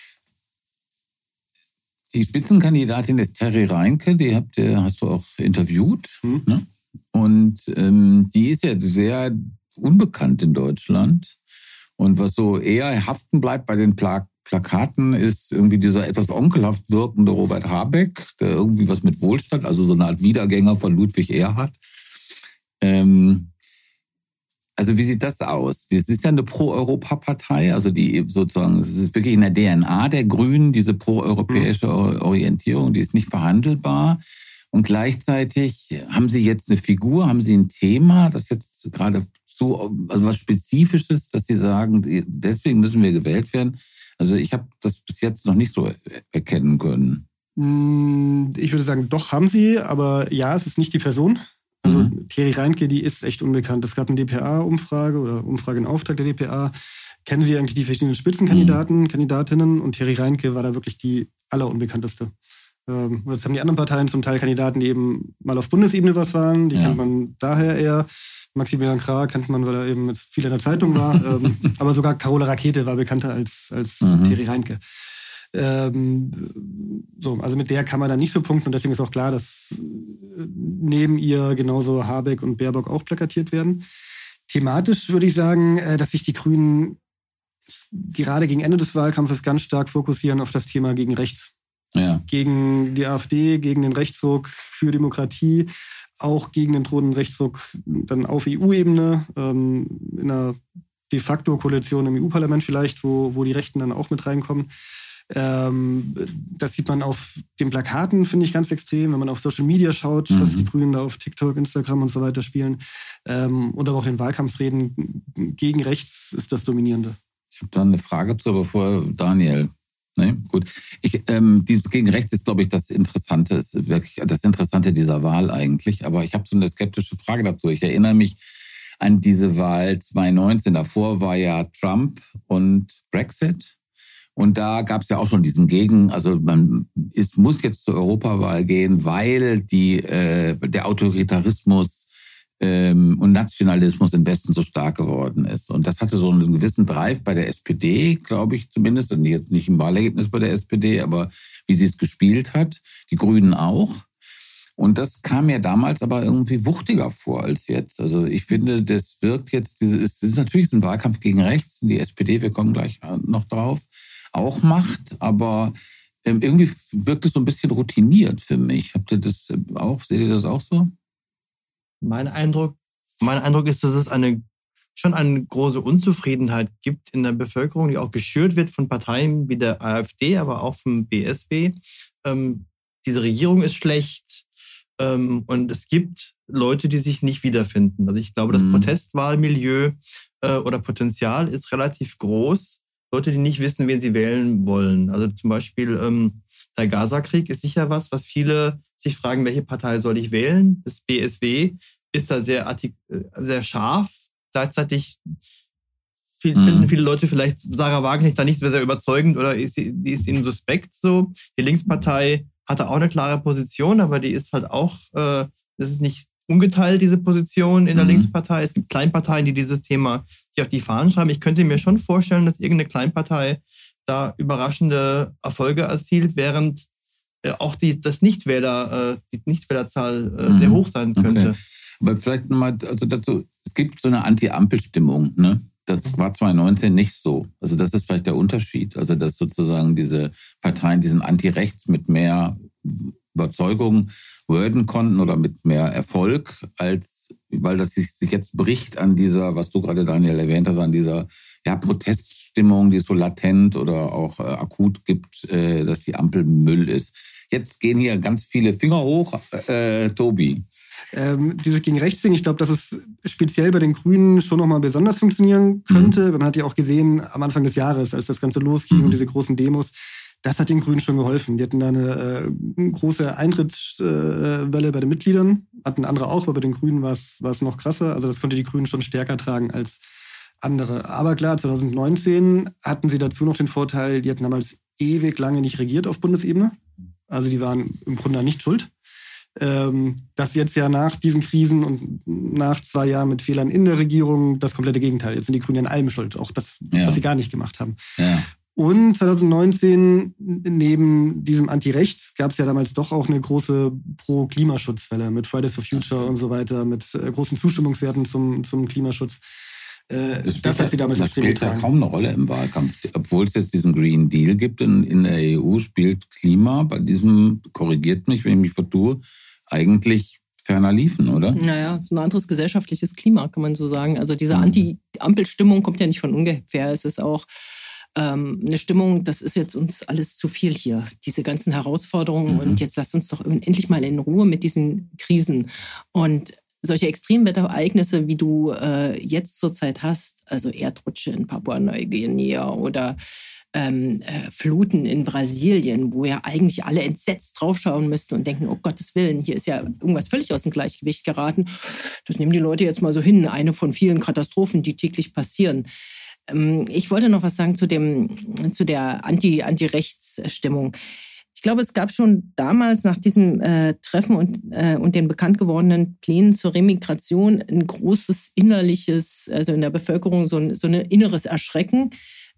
Die Spitzenkandidatin ist Terry Reinke, die hast du auch interviewt. Ne? Und die ist ja sehr unbekannt in Deutschland. Und was so eher haften bleibt bei den Plakaten, ist irgendwie dieser etwas onkelhaft wirkende Robert Habeck, der irgendwie was mit Wohlstand, also so eine Art Wiedergänger von Ludwig Erhard. Also wie sieht das aus? Das ist ja eine Pro-Europa-Partei, also die sozusagen, es ist wirklich in der DNA der Grünen, diese pro-europäische Orientierung, die ist nicht verhandelbar. Und gleichzeitig haben sie jetzt eine Figur, haben sie ein Thema, das jetzt gerade so, also was Spezifisches, dass sie sagen, deswegen müssen wir gewählt werden. Also ich habe das bis jetzt noch nicht so erkennen können. Ich würde sagen, doch haben sie, aber ja, es ist nicht die Person. Also Terry Reinke, die ist echt unbekannt. Es gab eine DPA-Umfrage oder Umfrage in Auftrag der DPA. Kennen Sie eigentlich die verschiedenen Spitzenkandidaten, Kandidatinnen? Und Terry Reinke war da wirklich die allerunbekannteste. Jetzt haben die anderen Parteien zum Teil Kandidaten, die eben mal auf Bundesebene was waren. Die kennt man daher eher. Maximilian Krah kennt man, weil er eben viel in der Zeitung war. Aber sogar Carola Rakete war bekannter als Terry Reinke. Also mit der kann man dann nicht so punkten und deswegen ist auch klar, dass neben ihr genauso Habeck und Baerbock auch plakatiert werden. Thematisch würde ich sagen, dass sich die Grünen gerade gegen Ende des Wahlkampfes ganz stark fokussieren auf das Thema gegen rechts. Ja. Gegen die AfD, gegen den Rechtsruck für Demokratie, auch gegen den drohenden Rechtsruck dann auf EU-Ebene, in einer de facto Koalition im EU-Parlament vielleicht, wo die Rechten dann auch mit reinkommen. Das sieht man auf den Plakaten, finde ich, ganz extrem. Wenn man auf Social Media schaut, was die Grünen da auf TikTok, Instagram und so weiter spielen. Und aber auch in Wahlkampfreden gegen rechts ist das Dominierende. Ich habe da eine Frage zu, aber vorher Daniel. Nee, gut. Dieses gegen rechts ist, glaube ich, das Interessante, ist wirklich das Interessante dieser Wahl eigentlich. Aber ich habe so eine skeptische Frage dazu. Ich erinnere mich an diese Wahl 2019. Davor war ja Trump und Brexit. Und da gab es ja auch schon diesen also muss jetzt zur Europawahl gehen, weil der Autoritarismus und Nationalismus im Westen so stark geworden ist. Und das hatte so einen gewissen Drive bei der SPD, glaube ich zumindest, und jetzt nicht im Wahlergebnis bei der SPD, aber wie sie es gespielt hat, die Grünen auch. Und das kam mir damals aber irgendwie wuchtiger vor als jetzt. Also ich finde, das wirkt jetzt, es ist natürlich ein Wahlkampf gegen rechts, die SPD, wir kommen gleich noch drauf, auch macht, aber irgendwie wirkt es so ein bisschen routiniert für mich. Habt ihr das auch, seht ihr das auch so? Mein Eindruck ist, dass es schon eine große Unzufriedenheit gibt in der Bevölkerung, die auch geschürt wird von Parteien wie der AfD, aber auch vom BSW. Diese Regierung ist schlecht und es gibt Leute, die sich nicht wiederfinden. Also ich glaube, das Protestwahlmilieu oder Potenzial ist relativ groß. Leute, die nicht wissen, wen sie wählen wollen. Also zum Beispiel der Gaza-Krieg ist sicher was viele sich fragen, welche Partei soll ich wählen? Das BSW ist da sehr scharf. Gleichzeitig finden viele Leute vielleicht Sarah Wagenknecht da nicht sehr überzeugend oder die ist ihnen suspekt so. Die Linkspartei hatte auch eine klare Position, aber die ist halt auch, das ist nicht ungeteilt, diese Position in der Linkspartei. Es gibt Kleinparteien, die dieses Thema sich auf die Fahnen schreiben. Ich könnte mir schon vorstellen, dass irgendeine Kleinpartei da überraschende Erfolge erzielt, während auch die Nichtwählerzahl sehr hoch sein könnte. Okay. Aber vielleicht nochmal dazu, es gibt so eine Anti-Ampel-Stimmung, ne? Das war 2019 nicht so. Also das ist vielleicht der Unterschied. Also dass sozusagen diese Parteien diesen Anti-Rechts mit mehr Überzeugung werden konnten oder mit mehr Erfolg, weil das sich jetzt bricht an dieser, was du gerade, Daniel, erwähnt hast, an dieser Proteststimmung, die es so latent oder auch akut gibt, dass die Ampel Müll ist. Jetzt gehen hier ganz viele Finger hoch. Tobi. Dieses gegen rechts Ding, ich glaube, dass es speziell bei den Grünen schon nochmal besonders funktionieren könnte. Man hat ja auch gesehen, am Anfang des Jahres, als das Ganze losging und diese großen Demos, das hat den Grünen schon geholfen. Die hatten da eine große Eintrittswelle bei den Mitgliedern, hatten andere auch, aber bei den Grünen war es noch krasser. Also das konnte die Grünen schon stärker tragen als andere. Aber klar, 2019 hatten sie dazu noch den Vorteil, die hatten damals ewig lange nicht regiert auf Bundesebene. Also die waren im Grunde nicht schuld. Das jetzt ja nach diesen Krisen und nach 2 Jahren mit Fehlern in der Regierung das komplette Gegenteil. Jetzt sind die Grünen an allem schuld, auch das, was sie gar nicht gemacht haben. Ja. Und 2019, neben diesem Anti-Rechts, gab es ja damals doch auch eine große Pro-Klimaschutzwelle mit Fridays for Future und so weiter, mit großen Zustimmungswerten zum Klimaschutz. Das hat sie damals extrem getragen. Das spielt ja kaum eine Rolle im Wahlkampf. Obwohl es jetzt diesen Green Deal gibt in der EU, spielt Klima bei diesem, korrigiert mich, wenn ich mich vertue, eigentlich ferner liefen, oder? Naja, so ein anderes gesellschaftliches Klima, kann man so sagen. Also diese Anti-Ampel-Stimmung kommt ja nicht von ungefähr. Es ist auch eine Stimmung, das ist jetzt uns alles zu viel hier. Diese ganzen Herausforderungen und jetzt lasst uns doch endlich mal in Ruhe mit diesen Krisen. Und solche Extremwetterereignisse, wie du jetzt zurzeit hast, also Erdrutsche in Papua-Neuguinea oder Fluten in Brasilien, wo ja eigentlich alle entsetzt draufschauen müssten und denken, oh Gottes Willen, hier ist ja irgendwas völlig aus dem Gleichgewicht geraten. Das nehmen die Leute jetzt mal so hin, eine von vielen Katastrophen, die täglich passieren. Ich wollte noch was sagen zu der Anti-Rechts-Stimmung. Ich glaube, es gab schon damals nach diesem Treffen und den bekannt gewordenen Plänen zur Remigration ein großes innerliches, also in der Bevölkerung so ein inneres Erschrecken,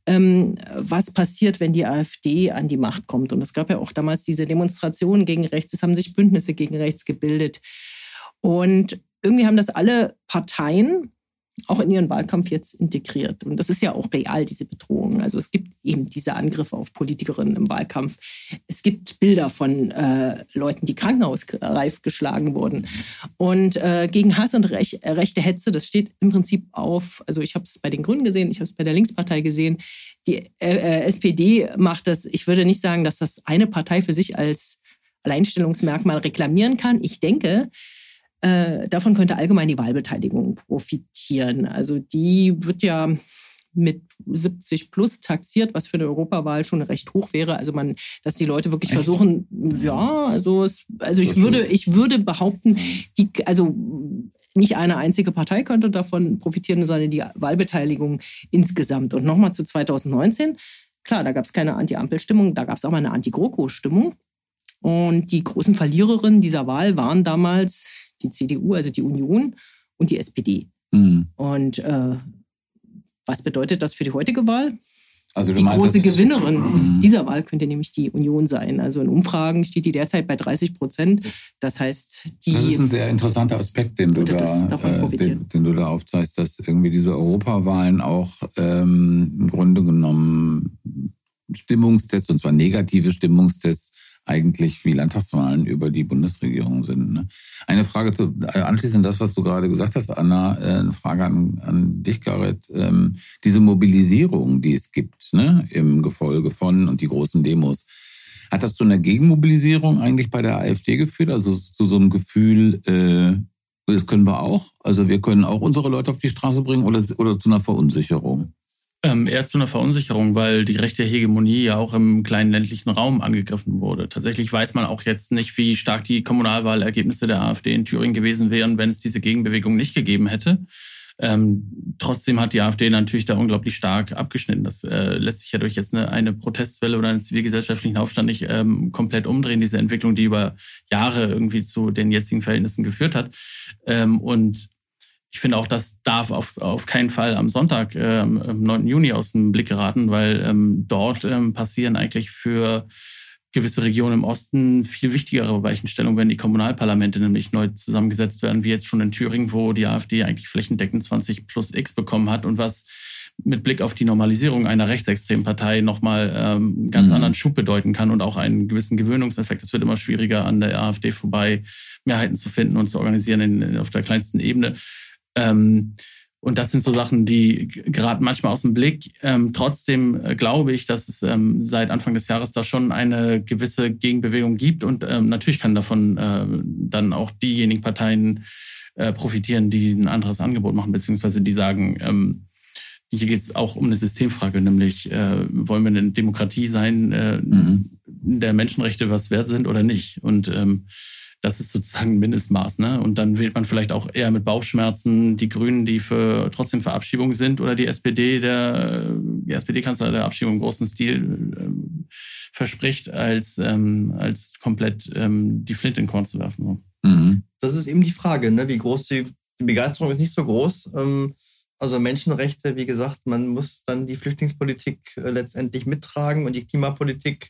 was passiert, wenn die AfD an die Macht kommt. Und es gab ja auch damals diese Demonstrationen gegen rechts, es haben sich Bündnisse gegen rechts gebildet. Und irgendwie haben das alle Parteien auch in ihren Wahlkampf jetzt integriert. Und das ist ja auch real, diese Bedrohung. Also es gibt eben diese Angriffe auf Politikerinnen im Wahlkampf. Es gibt Bilder von Leuten, die krankenhausreif geschlagen wurden. Und gegen Hass und rechte Hetze, das steht im Prinzip auf, also ich habe es bei den Grünen gesehen, ich habe es bei der Linkspartei gesehen. Die SPD macht das, ich würde nicht sagen, dass das eine Partei für sich als Alleinstellungsmerkmal reklamieren kann. Ich denke, davon könnte allgemein die Wahlbeteiligung profitieren. Also die wird ja mit 70 plus taxiert, was für eine Europawahl schon recht hoch wäre. Also dass die Leute wirklich versuchen, ich würde behaupten, nicht eine einzige Partei könnte davon profitieren, sondern die Wahlbeteiligung insgesamt. Und nochmal zu 2019. Klar, da gab es keine Anti-Ampel-Stimmung, da gab es auch mal eine Anti-GroKo-Stimmung. Und die großen Verliererinnen dieser Wahl waren damals die CDU, also die Union, und die SPD. Mhm. Und was bedeutet das für die heutige Wahl? Also die große Gewinnerin dieser Wahl könnte nämlich die Union sein. Also in Umfragen steht die derzeit bei 30%. Das heißt, das ist ein sehr interessanter Aspekt, den du da aufzeigst, dass irgendwie diese Europawahlen auch im Grunde genommen Stimmungstests, und zwar negative Stimmungstests, eigentlich wie Landtagswahlen über die Bundesregierung sind. Ne? Eine Frage anschließend an das, was du gerade gesagt hast, Anna, eine Frage an dich, Gareth. Diese Mobilisierung, die es gibt, ne, im Gefolge von und die großen Demos, hat das zu einer Gegenmobilisierung eigentlich bei der AfD geführt? Also zu so einem Gefühl, das können wir auch? Also wir können auch unsere Leute auf die Straße bringen oder zu einer Verunsicherung? Eher zu einer Verunsicherung, weil die rechte Hegemonie ja auch im kleinen ländlichen Raum angegriffen wurde. Tatsächlich weiß man auch jetzt nicht, wie stark die Kommunalwahlergebnisse der AfD in Thüringen gewesen wären, wenn es diese Gegenbewegung nicht gegeben hätte. Trotzdem hat die AfD natürlich da unglaublich stark abgeschnitten. Das lässt sich ja durch jetzt eine Protestwelle oder einen zivilgesellschaftlichen Aufstand nicht komplett umdrehen, diese Entwicklung, die über Jahre irgendwie zu den jetzigen Verhältnissen geführt hat. Und ich finde auch, das darf auf keinen Fall am Sonntag, am 9. Juni aus dem Blick geraten, weil dort passieren eigentlich für gewisse Regionen im Osten viel wichtigere Weichenstellungen, wenn die Kommunalparlamente nämlich neu zusammengesetzt werden, wie jetzt schon in Thüringen, wo die AfD eigentlich flächendeckend 20+X bekommen hat und was mit Blick auf die Normalisierung einer rechtsextremen Partei nochmal einen ganz anderen Schub bedeuten kann und auch einen gewissen Gewöhnungseffekt. Es wird immer schwieriger, an der AfD vorbei Mehrheiten zu finden und zu organisieren auf der kleinsten Ebene. Und das sind so Sachen, die geraten manchmal aus dem Blick. Trotzdem glaube ich, dass es seit Anfang des Jahres da schon eine gewisse Gegenbewegung gibt. Und natürlich kann davon dann auch diejenigen Parteien profitieren, die ein anderes Angebot machen, beziehungsweise die sagen, hier geht es auch um eine Systemfrage, nämlich wollen wir eine Demokratie sein, der Menschenrechte was wert sind oder nicht. Und das ist sozusagen ein Mindestmaß, ne? Und dann wählt man vielleicht auch eher mit Bauchschmerzen die Grünen, die trotzdem für Abschiebung sind, oder die SPD, der SPD-Kanzler der Abschiebung im großen Stil verspricht, als komplett die Flinte in den Korn zu werfen. So. Mhm. Das ist eben die Frage, ne? Wie groß die Begeisterung ist nicht so groß. Also Menschenrechte, wie gesagt, man muss dann die Flüchtlingspolitik letztendlich mittragen und die Klimapolitik.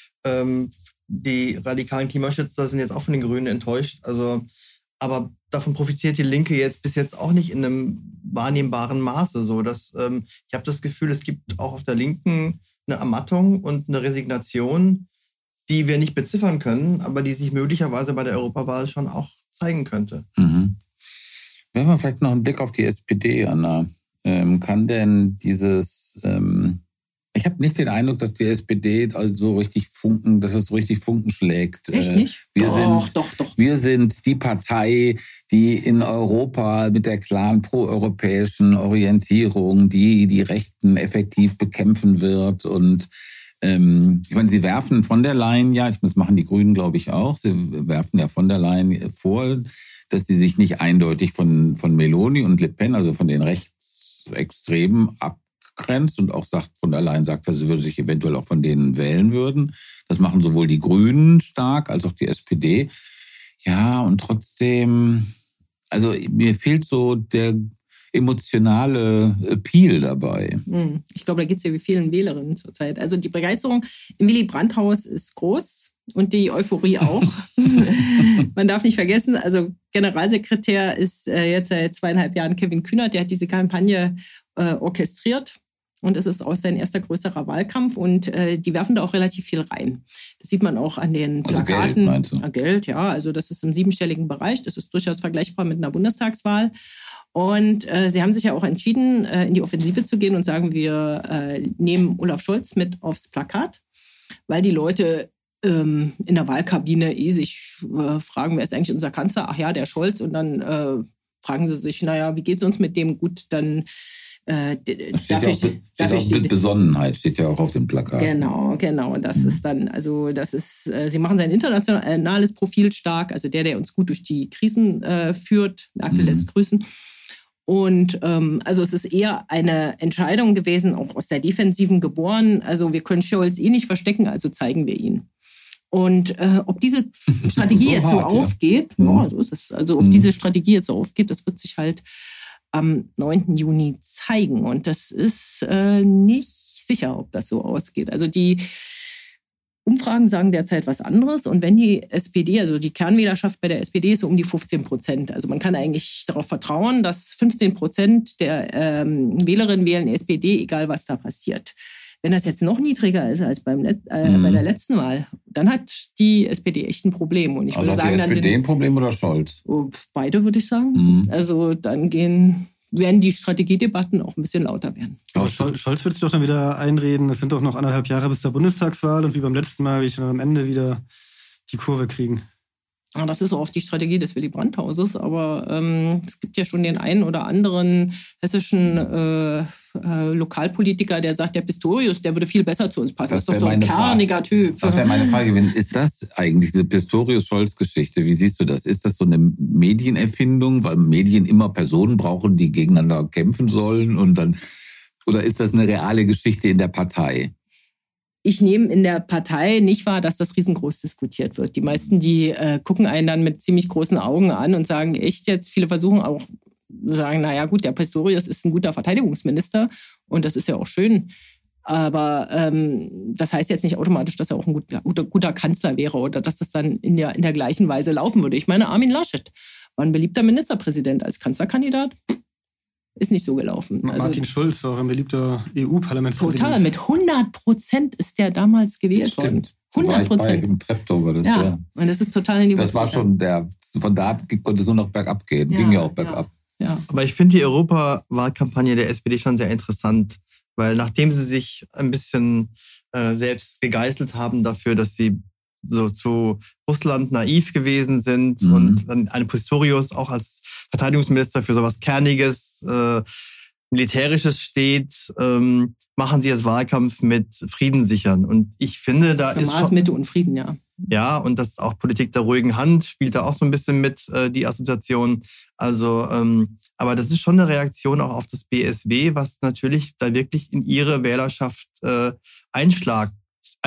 Die radikalen Klimaschützer sind jetzt auch von den Grünen enttäuscht. Aber davon profitiert die Linke jetzt bis jetzt auch nicht in einem wahrnehmbaren Maße. So, ich habe das Gefühl, es gibt auch auf der Linken eine Ermattung und eine Resignation, die wir nicht beziffern können, aber die sich möglicherweise bei der Europawahl schon auch zeigen könnte. Mhm. Werfen wir vielleicht noch einen Blick auf die SPD, Anna. Kann denn dieses... Ich habe nicht den Eindruck, dass die SPD also richtig dass es so richtig Funken schlägt. Echt nicht? Doch. Wir sind die Partei, die in Europa mit der klaren proeuropäischen Orientierung, die Rechten effektiv bekämpfen wird. Und ich meine, sie werfen von der Leyen, das machen die Grünen, glaube ich, auch, sie werfen ja von der Leyen vor, dass sie sich nicht eindeutig von Meloni und Le Pen, also von den Rechtsextremen, abgrenzt und auch von der Leyen sagt, dass sie würde sich eventuell auch von denen wählen würden. Das machen sowohl die Grünen stark als auch die SPD. Ja, und trotzdem, also mir fehlt so der emotionale Appeal dabei. Ich glaube, da geht es ja wie vielen Wählerinnen zurzeit. Also die Begeisterung im Willy-Brandt-Haus ist groß und die Euphorie auch. Man darf nicht vergessen, also Generalsekretär ist jetzt seit 2,5 Jahren Kevin Kühnert, der hat diese Kampagne orchestriert. Und es ist auch sein erster größerer Wahlkampf. Und die werfen da auch relativ viel rein. Das sieht man auch an den Plakaten. Also Geld, meinst du? Geld, ja. Also das ist im 7-stelligen Bereich. Das ist durchaus vergleichbar mit einer Bundestagswahl. Und sie haben sich ja auch entschieden, in die Offensive zu gehen und sagen, wir nehmen Olaf Scholz mit aufs Plakat. Weil die Leute in der Wahlkabine sich fragen, wer ist eigentlich unser Kanzler? Ach ja, der Scholz. Und dann fragen sie sich, naja, wie geht's uns mit dem? Gut, dann Mit Besonnenheit steht ja auch auf dem Plakat. Genau. Das ist dann, sie machen sein internationales Profil stark, also der uns gut durch die Krisen führt. Merkel lässt grüßen. Und also es ist eher eine Entscheidung gewesen, auch aus der Defensiven geboren. Also wir können Scholz nicht verstecken, also zeigen wir ihn. Und ob diese Strategie jetzt so aufgeht, so ist es. Also ob diese Strategie jetzt so aufgeht, das wird sich halt am 9. Juni zeigen. Und das ist nicht sicher, ob das so ausgeht. Also die Umfragen sagen derzeit was anderes. Und wenn die SPD, also die Kernwählerschaft bei der SPD ist so um die 15%. Also man kann eigentlich darauf vertrauen, dass 15% der Wählerinnen wählen SPD, egal was da passiert. Wenn das jetzt noch niedriger ist als bei der letzten Wahl, dann hat die SPD echt ein Problem. Und ich würde sagen, die SPD ein Problem oder Scholz? Beide, würde ich sagen. Also dann werden die Strategiedebatten auch ein bisschen lauter werden. Aber Scholz wird sich doch dann wieder einreden, es sind doch noch 1,5 Jahre bis zur Bundestagswahl und wie beim letzten Mal will ich dann am Ende wieder die Kurve kriegen. Ja, das ist auch die Strategie des Willy Brandt-Hauses, aber es gibt ja schon den einen oder anderen hessischen Lokalpolitiker, der sagt, der Pistorius, der würde viel besser zu uns passen. Das ist doch so ein kerniger Typ. Das wäre meine Frage gewesen. Ist das eigentlich diese Pistorius-Scholz-Geschichte? Wie siehst du das? Ist das so eine Medienerfindung, weil Medien immer Personen brauchen, die gegeneinander kämpfen sollen oder ist das eine reale Geschichte in der Partei? Ich nehme in der Partei nicht wahr, dass das riesengroß diskutiert wird. Die meisten, die gucken einen dann mit ziemlich großen Augen an und sagen, echt jetzt, viele versuchen auch, sagen, naja gut, der Pistorius ist ein guter Verteidigungsminister und das ist ja auch schön. Aber das heißt jetzt nicht automatisch, dass er auch ein guter Kanzler wäre oder dass das dann in der gleichen Weise laufen würde. Ich meine, Armin Laschet war ein beliebter Ministerpräsident als Kanzlerkandidat. Ist nicht so gelaufen. Martin Schulz war auch ein beliebter EU-Parlamentspräsident. Total, mit 100% ist der damals gewählt worden. 100%. Im Treptow war das, ja. Und das ist total in die Das war schon von da konnte es nur noch bergab gehen. Ging ja auch bergab. Ja. Aber ich finde die Europawahlkampagne der SPD schon sehr interessant, weil nachdem sie sich ein bisschen selbst gegeißelt haben dafür, dass sie so zu Russland naiv gewesen sind und dann ein Pistorius auch als Verteidigungsminister für sowas Kerniges, Militärisches steht, machen sie jetzt Wahlkampf mit Frieden sichern. Und ich finde, da ist schon Mitte und Frieden, ja. Ja, und das auch Politik der ruhigen Hand spielt da auch so ein bisschen mit, die Assoziation. Also, aber das ist schon eine Reaktion auch auf das BSW, was natürlich da wirklich in ihre Wählerschaft einschlägt,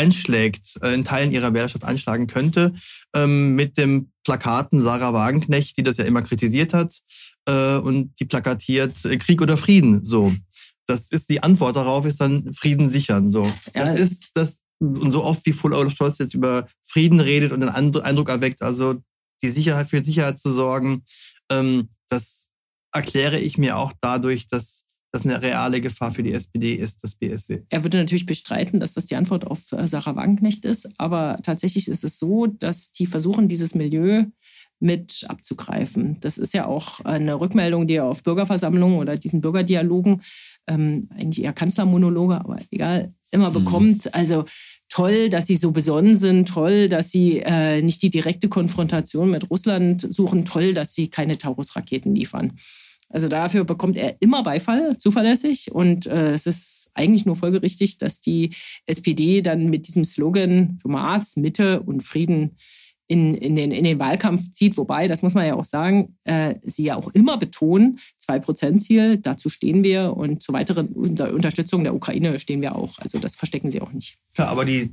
in Teilen ihrer Wählerschaft einschlagen könnte, mit dem Plakaten Sarah Wagenknecht, die das ja immer kritisiert hat, und die plakatiert Krieg oder Frieden, so. Das ist die Antwort darauf, ist dann Frieden sichern, so. Das ist das, und so oft wie Olaf Scholz jetzt über Frieden redet und den Eindruck erweckt, also die Sicherheit, für Sicherheit zu sorgen, das erkläre ich mir auch dadurch, dass das eine reale Gefahr für die SPD ist, das BSW. Er würde natürlich bestreiten, dass das die Antwort auf Sarah Wagenknecht ist, aber tatsächlich ist es so, dass die versuchen, dieses Milieu mit abzugreifen. Das ist ja auch eine Rückmeldung, die er auf Bürgerversammlungen oder diesen Bürgerdialogen, eigentlich eher Kanzlermonologe, aber egal, immer bekommt. Also toll, dass sie so besonnen sind, toll, dass sie nicht die direkte Konfrontation mit Russland suchen, toll, dass sie keine Taurus-Raketen liefern. Also dafür bekommt er immer Beifall, zuverlässig. Und es ist eigentlich nur folgerichtig, dass die SPD dann mit diesem Slogan für Maß, Mitte und Frieden in den Wahlkampf zieht. Wobei, das muss man ja auch sagen, sie ja auch immer betonen, 2%-Ziel, dazu stehen wir. Und zur weiteren Unterstützung der Ukraine stehen wir auch. Also das verstecken sie auch nicht. Klar, aber die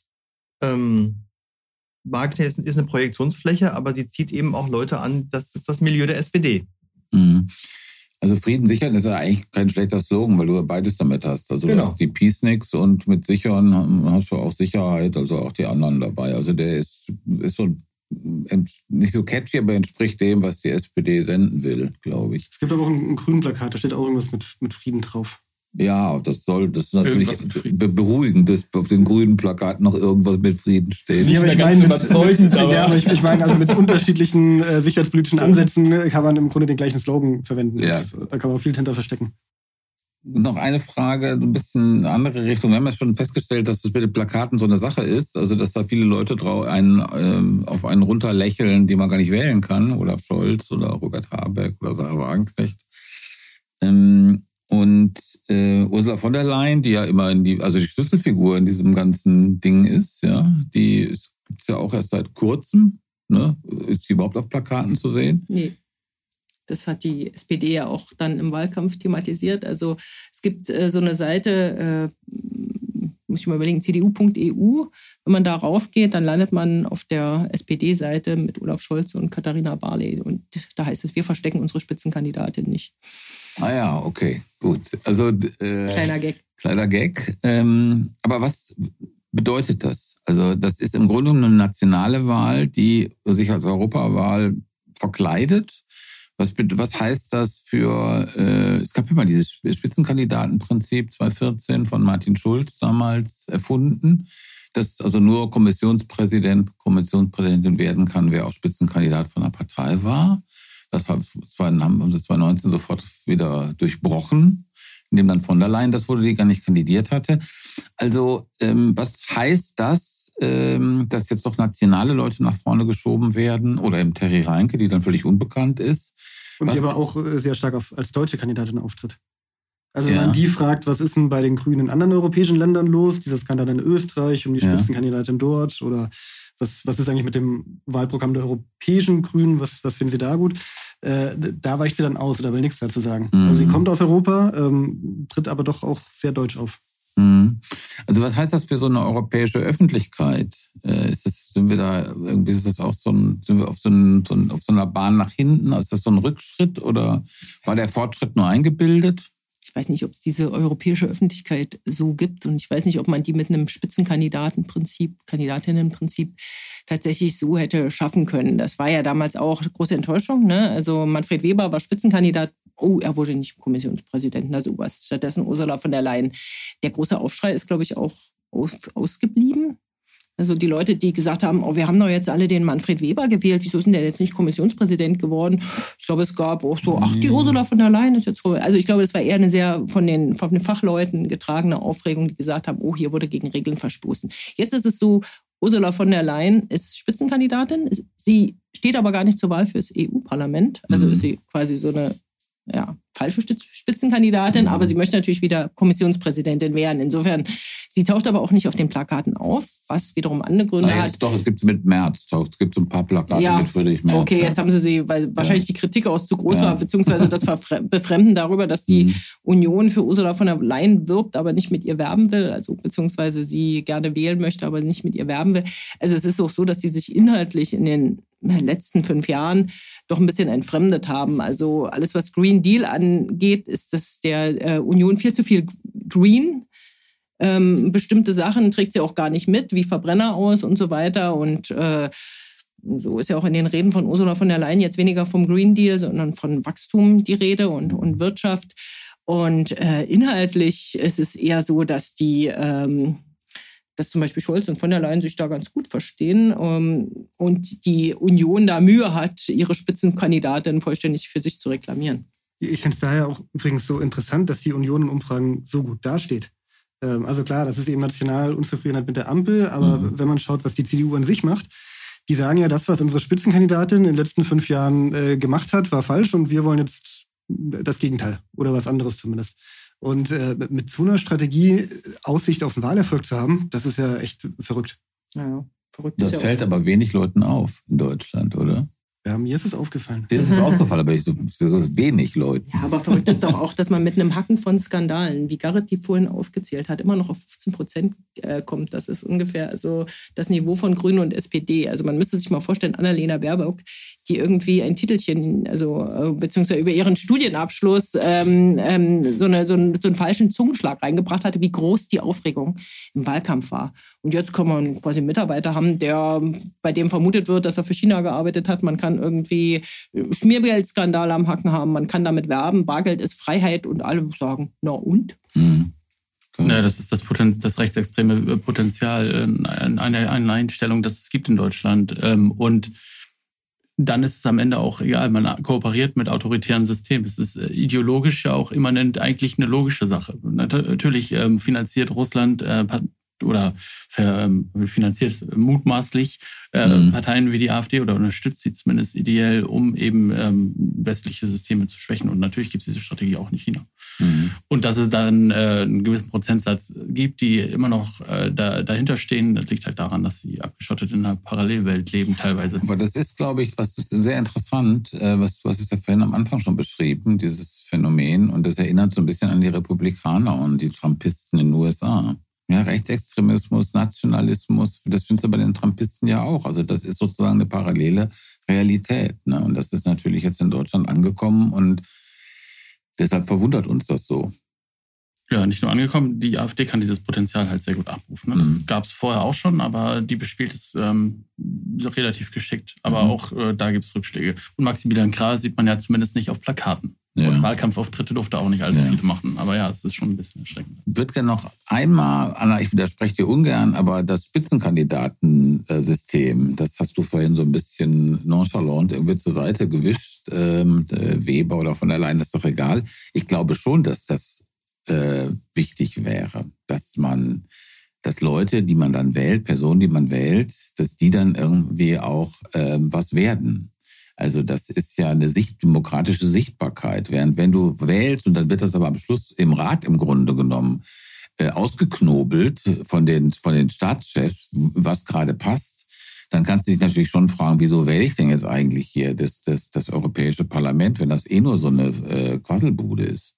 Wagner ist eine Projektionsfläche, aber sie zieht eben auch Leute an, das ist das Milieu der SPD. Also Frieden sichern ist ja eigentlich kein schlechter Slogan, weil du ja beides damit hast. Also genau. Du hast die Peaceniks und mit Sichern hast du auch Sicherheit, also auch die anderen dabei. Also der ist so nicht so catchy, aber entspricht dem, was die SPD senden will, glaube ich. Es gibt aber auch ein grünen Plakat, da steht auch irgendwas mit Frieden drauf. Ja, das ist natürlich beruhigend, dass auf dem grünen Plakat noch irgendwas mit Frieden steht. Nee, aber ich meine, also mit unterschiedlichen sicherheitspolitischen Ansätzen kann man im Grunde den gleichen Slogan verwenden. Ja. Da kann man viel hinter verstecken. Noch eine Frage, ein bisschen in eine andere Richtung. Wir haben ja schon festgestellt, dass das mit den Plakaten so eine Sache ist. Also, dass da viele Leute auf einen runterlächeln, die man gar nicht wählen kann. Olaf Scholz oder Robert Habeck oder Sarah Wagenknecht. Und Ursula von der Leyen, die ja immer die Schlüsselfigur in diesem ganzen Ding ist, ja, die gibt's ja auch erst seit kurzem. Ne? Ist sie überhaupt auf Plakaten zu sehen? Nee. Das hat die SPD ja auch dann im Wahlkampf thematisiert. Also es gibt so eine Seite, muss ich mal überlegen, cdu.eu. Wenn man da raufgeht, dann landet man auf der SPD-Seite mit Olaf Scholz und Katharina Barley. Und da heißt es, wir verstecken unsere Spitzenkandidatin nicht. Ah ja, okay, gut. Also kleiner Gag. Kleiner Gag. Aber was bedeutet das? Also das ist im Grunde eine nationale Wahl, die sich als Europawahl verkleidet. Was heißt das für, es gab immer dieses Spitzenkandidatenprinzip 2014 von Martin Schulz damals erfunden, dass also nur Kommissionspräsidentin werden kann, wer auch Spitzenkandidat von einer Partei war. Das haben sie 2019 sofort wieder durchbrochen, indem dann von der Leyen das wurde, die gar nicht kandidiert hatte. Also was heißt das, dass jetzt doch nationale Leute nach vorne geschoben werden oder eben Terry Reinke, die dann völlig unbekannt ist? Und die aber auch sehr stark als deutsche Kandidatin auftritt. Also wenn man die fragt, was ist denn bei den Grünen in anderen europäischen Ländern los, dieser Skandal in Österreich um die Spitzenkandidatin dort oder was ist eigentlich mit dem Wahlprogramm der europäischen Grünen, was finden Sie da gut? Da weicht sie dann aus oder will nichts dazu sagen. Also sie kommt aus Europa, tritt aber doch auch sehr deutsch auf. Also was heißt das für so eine europäische Öffentlichkeit? Sind wir auf so einer Bahn nach hinten? Ist das so ein Rückschritt oder war der Fortschritt nur eingebildet? Ich weiß nicht, ob es diese europäische Öffentlichkeit so gibt und ich weiß nicht, ob man die mit einem Kandidatinnenprinzip tatsächlich so hätte schaffen können. Das war ja damals auch eine große Enttäuschung, ne? Also Manfred Weber war Spitzenkandidat. Oh, er wurde nicht Kommissionspräsident, na sowas. Stattdessen Ursula von der Leyen. Der große Aufschrei ist, glaube ich, auch ausgeblieben. Also die Leute, die gesagt haben, oh, wir haben doch jetzt alle den Manfred Weber gewählt, wieso ist denn der jetzt nicht Kommissionspräsident geworden? Ich glaube, es gab auch so, die Ursula von der Leyen ist jetzt so. Also ich glaube, es war eher eine sehr von den Fachleuten getragene Aufregung, die gesagt haben, oh, hier wurde gegen Regeln verstoßen. Jetzt ist es so, Ursula von der Leyen ist Spitzenkandidatin. Sie steht aber gar nicht zur Wahl fürs EU-Parlament. Also ist sie quasi so eine falsche Spitzenkandidatin, aber sie möchte natürlich wieder Kommissionspräsidentin werden. Insofern, sie taucht aber auch nicht auf den Plakaten auf, was wiederum andere Gründe hat. Doch, es gibt mit Merz, es gibt so ein paar Plakate mit Friedrich Merz. Okay, jetzt haben sie, weil wahrscheinlich die Kritik auch zu groß war, beziehungsweise das Befremden darüber, dass die Union für Ursula von der Leyen wirbt, aber nicht mit ihr werben will, also beziehungsweise sie gerne wählen möchte, aber nicht mit ihr werben will. Also es ist auch so, dass sie sich inhaltlich in den letzten 5 Jahren doch ein bisschen entfremdet haben. Also alles, was Green Deal angeht, ist das der Union viel zu viel Green. Bestimmte Sachen trägt sie auch gar nicht mit, wie Verbrenner aus und so weiter. Und so ist ja auch in den Reden von Ursula von der Leyen jetzt weniger vom Green Deal, sondern von Wachstum die Rede und Wirtschaft. Und inhaltlich ist es eher so, dass dass zum Beispiel Scholz und von der Leyen sich da ganz gut verstehen und die Union da Mühe hat, ihre Spitzenkandidatin vollständig für sich zu reklamieren. Ich finde es daher auch übrigens so interessant, dass die Union in Umfragen so gut dasteht. Also klar, das ist eben national Unzufriedenheit mit der Ampel, aber wenn man schaut, was die CDU an sich macht, die sagen ja, das, was unsere Spitzenkandidatin in den letzten 5 Jahren gemacht hat, war falsch und wir wollen jetzt das Gegenteil oder was anderes zumindest. Und mit so einer Strategie Aussicht auf einen Wahlerfolg zu haben, das ist ja echt verrückt. Ja, verrückt. Das fällt aber wenig Leuten auf in Deutschland, oder? Ja, mir ist es aufgefallen. Dir ist es aufgefallen, aber so wenig Leute. Ja, aber verrückt ist doch auch, dass man mit einem Hacken von Skandalen, wie Garrett die vorhin aufgezählt hat, immer noch auf 15% kommt. Das ist ungefähr also das Niveau von Grünen und SPD. Also man müsste sich mal vorstellen, Annalena Baerbock, die irgendwie ein Titelchen, also beziehungsweise über ihren Studienabschluss so einen falschen Zungenschlag reingebracht hatte, wie groß die Aufregung im Wahlkampf war. Und jetzt kann man quasi einen Mitarbeiter haben, bei dem vermutet wird, dass er für China gearbeitet hat. Man kann irgendwie Schmiergeldskandale am Hacken haben, man kann damit werben, Bargeld ist Freiheit und alle sagen, na und? Ja, das ist das rechtsextreme Potenzial, eine Einstellung, das es gibt in Deutschland. Und dann ist es am Ende auch egal, man kooperiert mit autoritären Systemen. Es ist ideologisch ja auch immanent eigentlich eine logische Sache. Natürlich finanziert Russland oder finanziert mutmaßlich Parteien wie die AfD oder unterstützt sie zumindest ideell, um eben westliche Systeme zu schwächen. Und natürlich gibt es diese Strategie auch in China. Und dass es dann einen gewissen Prozentsatz gibt, die immer noch dahinter stehen, das liegt halt daran, dass sie abgeschottet in einer Parallelwelt leben teilweise. Aber das ist, glaube ich, was sehr interessant, was ist ja vorhin am Anfang schon beschrieben, dieses Phänomen. Und das erinnert so ein bisschen an die Republikaner und die Trumpisten in den USA. Ja, Rechtsextremismus, Nationalismus, das findest du bei den Trumpisten ja auch. Also das ist sozusagen eine parallele Realität. Ne? Und das ist natürlich jetzt in Deutschland angekommen und deshalb verwundert uns das so. Ja, nicht nur angekommen, die AfD kann dieses Potenzial halt sehr gut abrufen. Ne? Das gab es vorher auch schon, aber die bespielt es relativ geschickt. Aber auch da gibt es Rückschläge. Und Maximilian Krah sieht man ja zumindest nicht auf Plakaten. Ja. Und Wahlkampfauftritte durfte auch nicht allzu viele machen. Aber ja, es ist schon ein bisschen erschreckend. Ich würde gerne noch einmal, Anna, ich widerspreche dir ungern, aber das Spitzenkandidatensystem, das hast du vorhin so ein bisschen nonchalant irgendwie zur Seite gewischt. Weber oder von der Leyen, ist doch egal. Ich glaube schon, dass das wichtig wäre, dass Leute, die man dann wählt, Personen, die man wählt, dass die dann irgendwie auch was werden. Also das ist ja eine demokratische Sichtbarkeit. Während wenn du wählst und dann wird das aber am Schluss im Rat im Grunde genommen ausgeknobelt von den Staatschefs, was gerade passt, dann kannst du dich natürlich schon fragen, wieso wähle ich denn jetzt eigentlich hier das Europäische Parlament, wenn das nur so eine Quasselbude ist,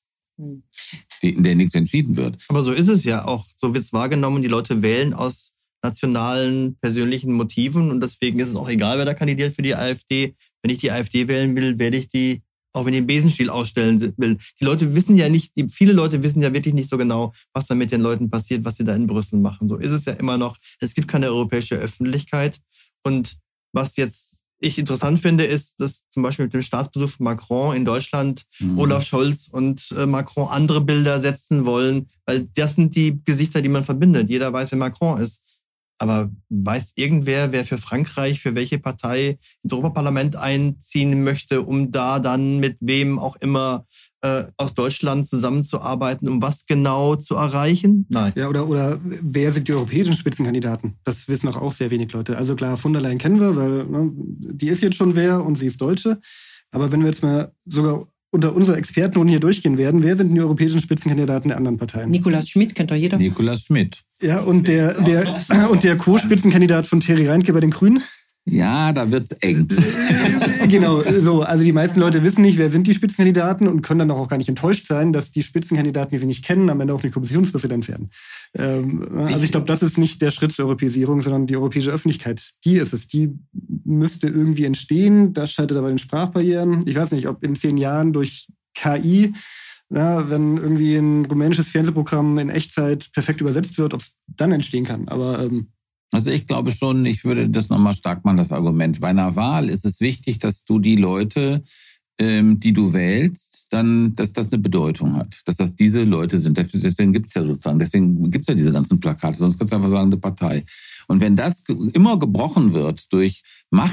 in der nichts entschieden wird. Aber so ist es ja auch. So wird es wahrgenommen. Die Leute wählen aus nationalen, persönlichen Motiven und deswegen ist es auch egal, wer da kandidiert für die AfD. Wenn ich die AfD wählen will, werde ich die, auch wenn ich den Besenstiel ausstellen will. Die Leute wissen ja nicht, viele Leute wissen ja wirklich nicht so genau, was da mit den Leuten passiert, was sie da in Brüssel machen. So ist es ja immer noch. Es gibt keine europäische Öffentlichkeit. Und was jetzt ich interessant finde, ist, dass zum Beispiel mit dem Staatsbesuch von Macron in Deutschland Olaf Scholz und Macron andere Bilder setzen wollen, weil das sind die Gesichter, die man verbindet. Jeder weiß, wer Macron ist. Aber weiß irgendwer, wer für Frankreich, für welche Partei ins Europaparlament einziehen möchte, um da dann mit wem auch immer aus Deutschland zusammenzuarbeiten, um was genau zu erreichen? Nein. Ja, oder wer sind die europäischen Spitzenkandidaten? Das wissen auch sehr wenig Leute. Also klar, von der Leyen kennen wir, weil die ist jetzt schon wer und sie ist Deutsche. Aber wenn wir jetzt mal sogar unter unsere Experten hier durchgehen werden, wer sind die europäischen Spitzenkandidaten der anderen Parteien? Nikolaus Schmid, kennt doch jeder. Nikolaus Schmid. Ja, und der Co-Spitzenkandidat von Thierry Reintke bei den Grünen? Ja, da wird's eng. Genau, so. Also die meisten Leute wissen nicht, wer sind die Spitzenkandidaten und können dann auch gar nicht enttäuscht sein, dass die Spitzenkandidaten, die sie nicht kennen, am Ende auch nicht Kommissionspräsident werden. Also ich glaube, das ist nicht der Schritt zur Europäisierung, sondern die europäische Öffentlichkeit. Die ist es. Die müsste irgendwie entstehen. Das scheitert aber an den Sprachbarrieren. Ich weiß nicht, ob in 10 Jahren durch KI, wenn irgendwie ein rumänisches Fernsehprogramm in Echtzeit perfekt übersetzt wird, ob es dann entstehen kann. Aber also ich glaube schon, ich würde das nochmal stark machen, das Argument. Bei einer Wahl ist es wichtig, dass du die Leute, die du wählst, dann, dass das eine Bedeutung hat. Dass das diese Leute sind. Deswegen gibt's ja diese ganzen Plakate, sonst kannst du einfach sagen, eine Partei. Und wenn das immer gebrochen wird durch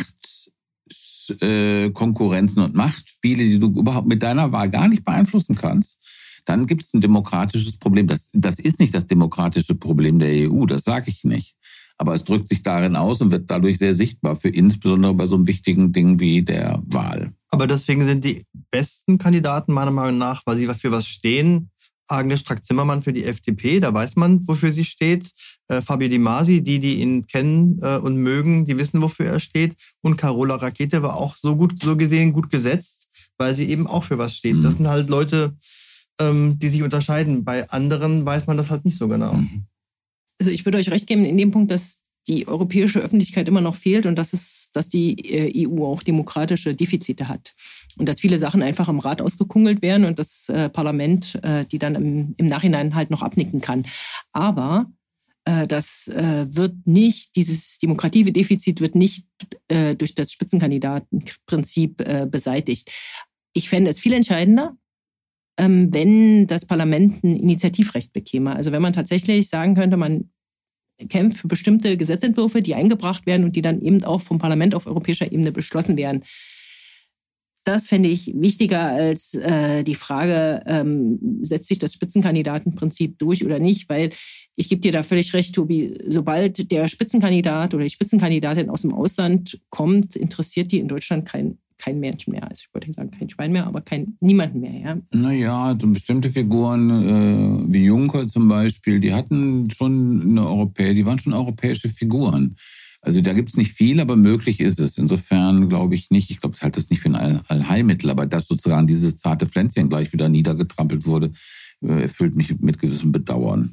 Machtkonkurrenzen und Machtspiele, die du überhaupt mit deiner Wahl gar nicht beeinflussen kannst, dann gibt es ein demokratisches Problem. Das ist nicht das demokratische Problem der EU, das sage ich nicht. Aber es drückt sich darin aus und wird dadurch sehr sichtbar, für insbesondere bei so einem wichtigen Ding wie der Wahl. Aber deswegen sind die besten Kandidaten meiner Meinung nach, weil sie für was stehen, Agnes Strack-Zimmermann für die FDP, da weiß man, wofür sie steht. Fabio Di Masi, die ihn kennen und mögen, die wissen, wofür er steht. Und Carola Rackete war auch so gut gesetzt, weil sie eben auch für was steht. Das sind halt Leute, die sich unterscheiden. Bei anderen weiß man das halt nicht so genau. Also ich würde euch recht geben in dem Punkt, dass die europäische Öffentlichkeit immer noch fehlt und dass die EU auch demokratische Defizite hat. Und dass viele Sachen einfach im Rat ausgekungelt werden und das Parlament die dann im Nachhinein halt noch abnicken kann. Aber das wird nicht, dieses demokrative Defizit wird nicht durch das Spitzenkandidatenprinzip beseitigt. Ich fände es viel entscheidender, wenn das Parlament ein Initiativrecht bekäme. Also wenn man tatsächlich sagen könnte, man kämpft für bestimmte Gesetzentwürfe, die eingebracht werden und die dann eben auch vom Parlament auf europäischer Ebene beschlossen werden. Das fände ich wichtiger als die Frage, setzt sich das Spitzenkandidatenprinzip durch oder nicht, weil ich gebe dir da völlig recht, Tobi, sobald der Spitzenkandidat oder die Spitzenkandidatin aus dem Ausland kommt, interessiert die in Deutschland kein Mensch mehr. Also ich wollte sagen, kein Schwein mehr, aber niemanden mehr. Ja? Naja, so bestimmte Figuren wie Juncker zum Beispiel, die hatten schon die waren schon europäische Figuren. Also da gibt es nicht viel, aber möglich ist es. Insofern glaube ich nicht, ich glaube, ich halte das nicht für ein Allheilmittel, aber dass sozusagen dieses zarte Pflänzchen gleich wieder niedergetrampelt wurde, erfüllt mich mit gewissem Bedauern.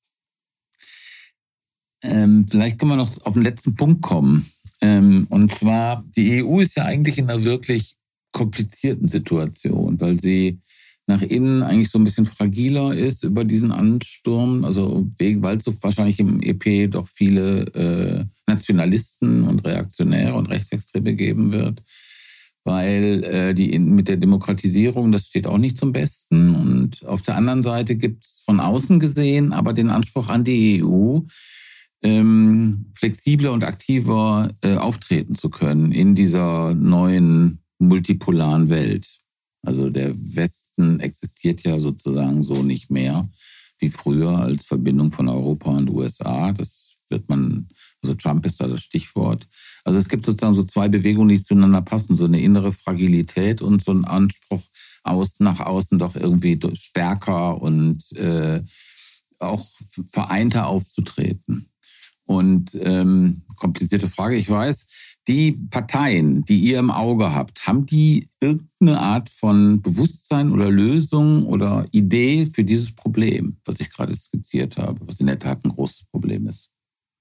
Vielleicht können wir noch auf den letzten Punkt kommen. Und zwar, die EU ist ja eigentlich in einer wirklich komplizierten Situation, weil sie nach innen eigentlich so ein bisschen fragiler ist über diesen Ansturm, also weil es so wahrscheinlich im EP doch viele Nationalisten und Reaktionäre und Rechtsextreme geben wird, weil mit der Demokratisierung, das steht auch nicht zum Besten. Und auf der anderen Seite gibt es von außen gesehen aber den Anspruch an die EU, flexibler und aktiver auftreten zu können in dieser neuen multipolaren Welt. Also der Westen existiert ja sozusagen so nicht mehr wie früher als Verbindung von Europa und USA. Also Trump ist da das Stichwort. Also es gibt sozusagen so zwei Bewegungen, die zueinander passen. So eine innere Fragilität und so ein Anspruch nach außen doch irgendwie stärker und auch vereinter aufzutreten. Und komplizierte Frage, ich weiß, die Parteien, die ihr im Auge habt, haben die irgendeine Art von Bewusstsein oder Lösung oder Idee für dieses Problem, was ich gerade skizziert habe, was in der Tat ein großes Problem ist?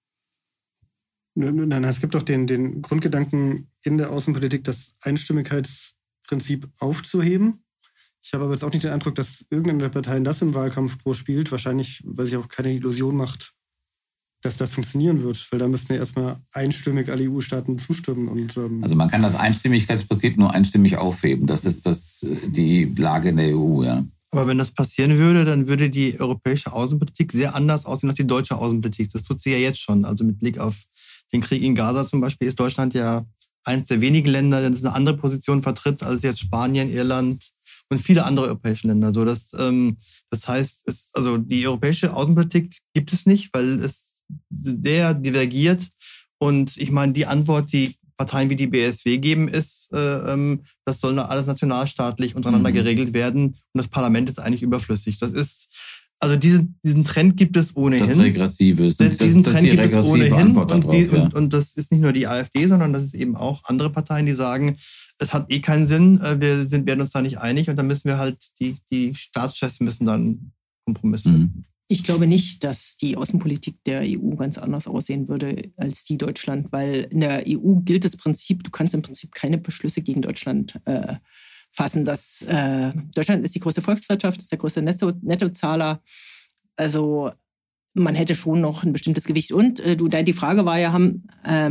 Nein, es gibt doch den Grundgedanken in der Außenpolitik, das Einstimmigkeitsprinzip aufzuheben. Ich habe aber jetzt auch nicht den Eindruck, dass irgendeine der Parteien das im Wahlkampf groß spielt. Wahrscheinlich, weil sich auch keine Illusion macht, dass das funktionieren wird. Weil da müssten ja erstmal einstimmig alle EU-Staaten zustimmen. Also man kann das Einstimmigkeitsprinzip nur einstimmig aufheben. Das ist die Lage in der EU, ja. Aber wenn das passieren würde, dann würde die europäische Außenpolitik sehr anders aussehen als die deutsche Außenpolitik. Das tut sie ja jetzt schon. Also mit Blick auf den Krieg in Gaza zum Beispiel ist Deutschland ja eines der wenigen Länder, das eine andere Position vertritt als jetzt Spanien, Irland und viele andere europäische Länder. Also das heißt, die europäische Außenpolitik gibt es nicht, weil es sehr divergiert. Und ich meine, die Antwort, die Parteien wie die BSW geben, ist, das soll alles nationalstaatlich untereinander geregelt werden und das Parlament ist eigentlich überflüssig. Das ist, also diesen Trend gibt es ohnehin. Das Regressive. Diesen Trend gibt es ohnehin darauf, und das ist nicht nur die AfD, sondern das ist eben auch andere Parteien, die sagen, es hat keinen Sinn, wir werden uns da nicht einig und dann müssen wir halt, die Staatschefs müssen dann Kompromisse finden. Ich glaube nicht, dass die Außenpolitik der EU ganz anders aussehen würde als die Deutschland, weil in der EU gilt das Prinzip, du kannst im Prinzip keine Beschlüsse gegen Deutschland fassen. Deutschland ist die größte Volkswirtschaft, ist der größte Nettozahler. Also man hätte schon noch ein bestimmtes Gewicht. Und die Frage war ja, haben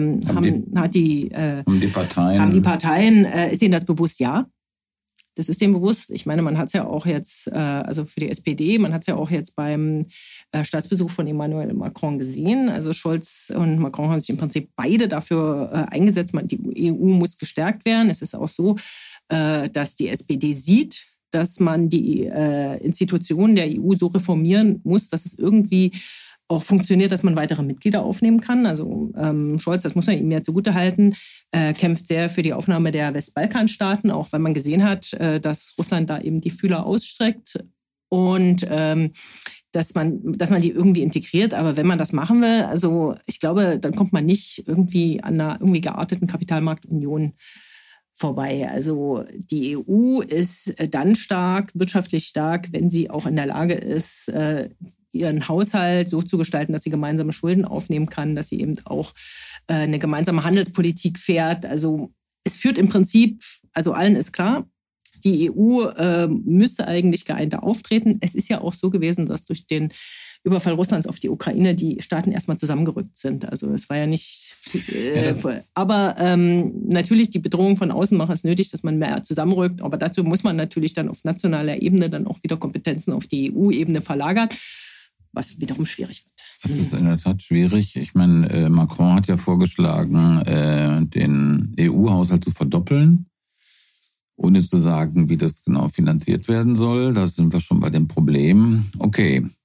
die Parteien, ist ihnen das bewusst? Ja. Das ist dem bewusst. Ich meine, man hat es ja auch jetzt, also für die SPD, man hat es ja auch jetzt beim Staatsbesuch von Emmanuel Macron gesehen. Also Scholz und Macron haben sich im Prinzip beide dafür eingesetzt. Die EU muss gestärkt werden. Es ist auch so, dass die SPD sieht, dass man die Institutionen der EU so reformieren muss, dass es irgendwie auch funktioniert, dass man weitere Mitglieder aufnehmen kann. Also Scholz, das muss man ihm ja zugutehalten, kämpft sehr für die Aufnahme der Westbalkanstaaten, auch weil man gesehen hat, dass Russland da eben die Fühler ausstreckt und dass man die irgendwie integriert. Aber wenn man das machen will, also ich glaube, dann kommt man nicht irgendwie an einer irgendwie gearteten Kapitalmarktunion vorbei. Also die EU ist dann wirtschaftlich stark, wenn sie auch in der Lage ist, ihren Haushalt so zu gestalten, dass sie gemeinsame Schulden aufnehmen kann, dass sie eben auch eine gemeinsame Handelspolitik fährt. Also es führt im Prinzip, also allen ist klar, die EU müsste eigentlich geeinter auftreten. Es ist ja auch so gewesen, dass durch den Überfall Russlands auf die Ukraine die Staaten erstmal zusammengerückt sind. Also es war ja nicht... aber natürlich die Bedrohung von außen macht es nötig, dass man mehr zusammenrückt. Aber dazu muss man natürlich dann auf nationaler Ebene dann auch wieder Kompetenzen auf die EU-Ebene verlagern, was wiederum schwierig wird. Das ist in der Tat schwierig. Ich meine, Macron hat ja vorgeschlagen, den EU-Haushalt zu verdoppeln, ohne zu sagen, wie das genau finanziert werden soll. Da sind wir schon bei dem Problem. Okay,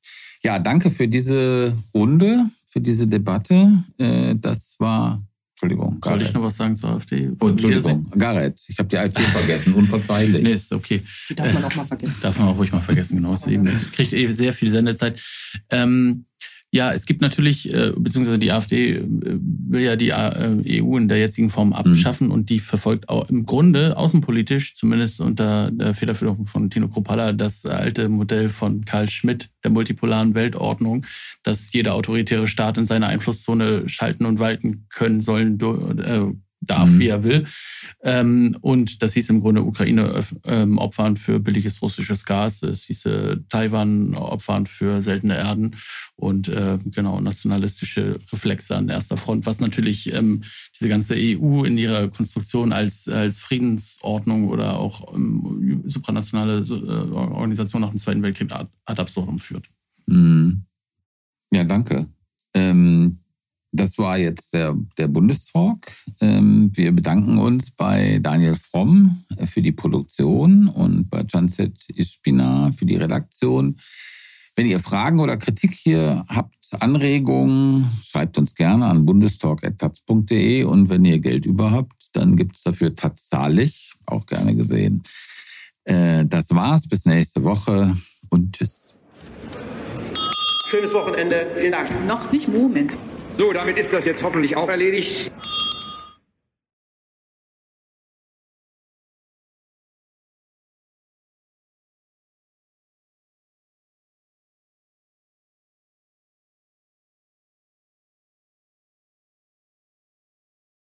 Ja, danke für diese Runde, für diese Debatte. Das war... Entschuldigung, Gareth. Soll ich noch was sagen zur AfD? Entschuldigung, Gareth, ich habe die AfD vergessen, unverzeihlich. Nee, ist okay. Die darf man auch mal vergessen. Darf man auch ruhig mal vergessen, genau. Das kriegt sehr viel Sendezeit. Ja, es gibt natürlich, beziehungsweise die AfD will ja die EU in der jetzigen Form abschaffen und die verfolgt auch im Grunde außenpolitisch, zumindest unter der Federführung von Tino Kruppalla, das alte Modell von Carl Schmitt, der multipolaren Weltordnung, dass jeder autoritäre Staat in seiner Einflusszone schalten und walten können sollen, darf, wie er will. Und das hieß im Grunde Ukraine opfern für billiges russisches Gas. Es hieße Taiwan opfern für seltene Erden und nationalistische Reflexe an erster Front, was natürlich diese ganze EU in ihrer Konstruktion als Friedensordnung oder auch supranationale Organisation nach dem Zweiten Weltkrieg ad absurdum führt. Ja, danke. Das war jetzt der Bundestalk. Wir bedanken uns bei Daniel Fromm für die Produktion und bei Canset Ispina für die Redaktion. Wenn ihr Fragen oder Kritik hier habt, Anregungen, schreibt uns gerne an bundestalk@taz.de und wenn ihr Geld über habt, dann gibt es dafür tatsächlich, auch gerne gesehen. Das war's, bis nächste Woche und tschüss. Schönes Wochenende, vielen Dank. Noch nicht, Moment. So, damit ist das jetzt hoffentlich auch erledigt.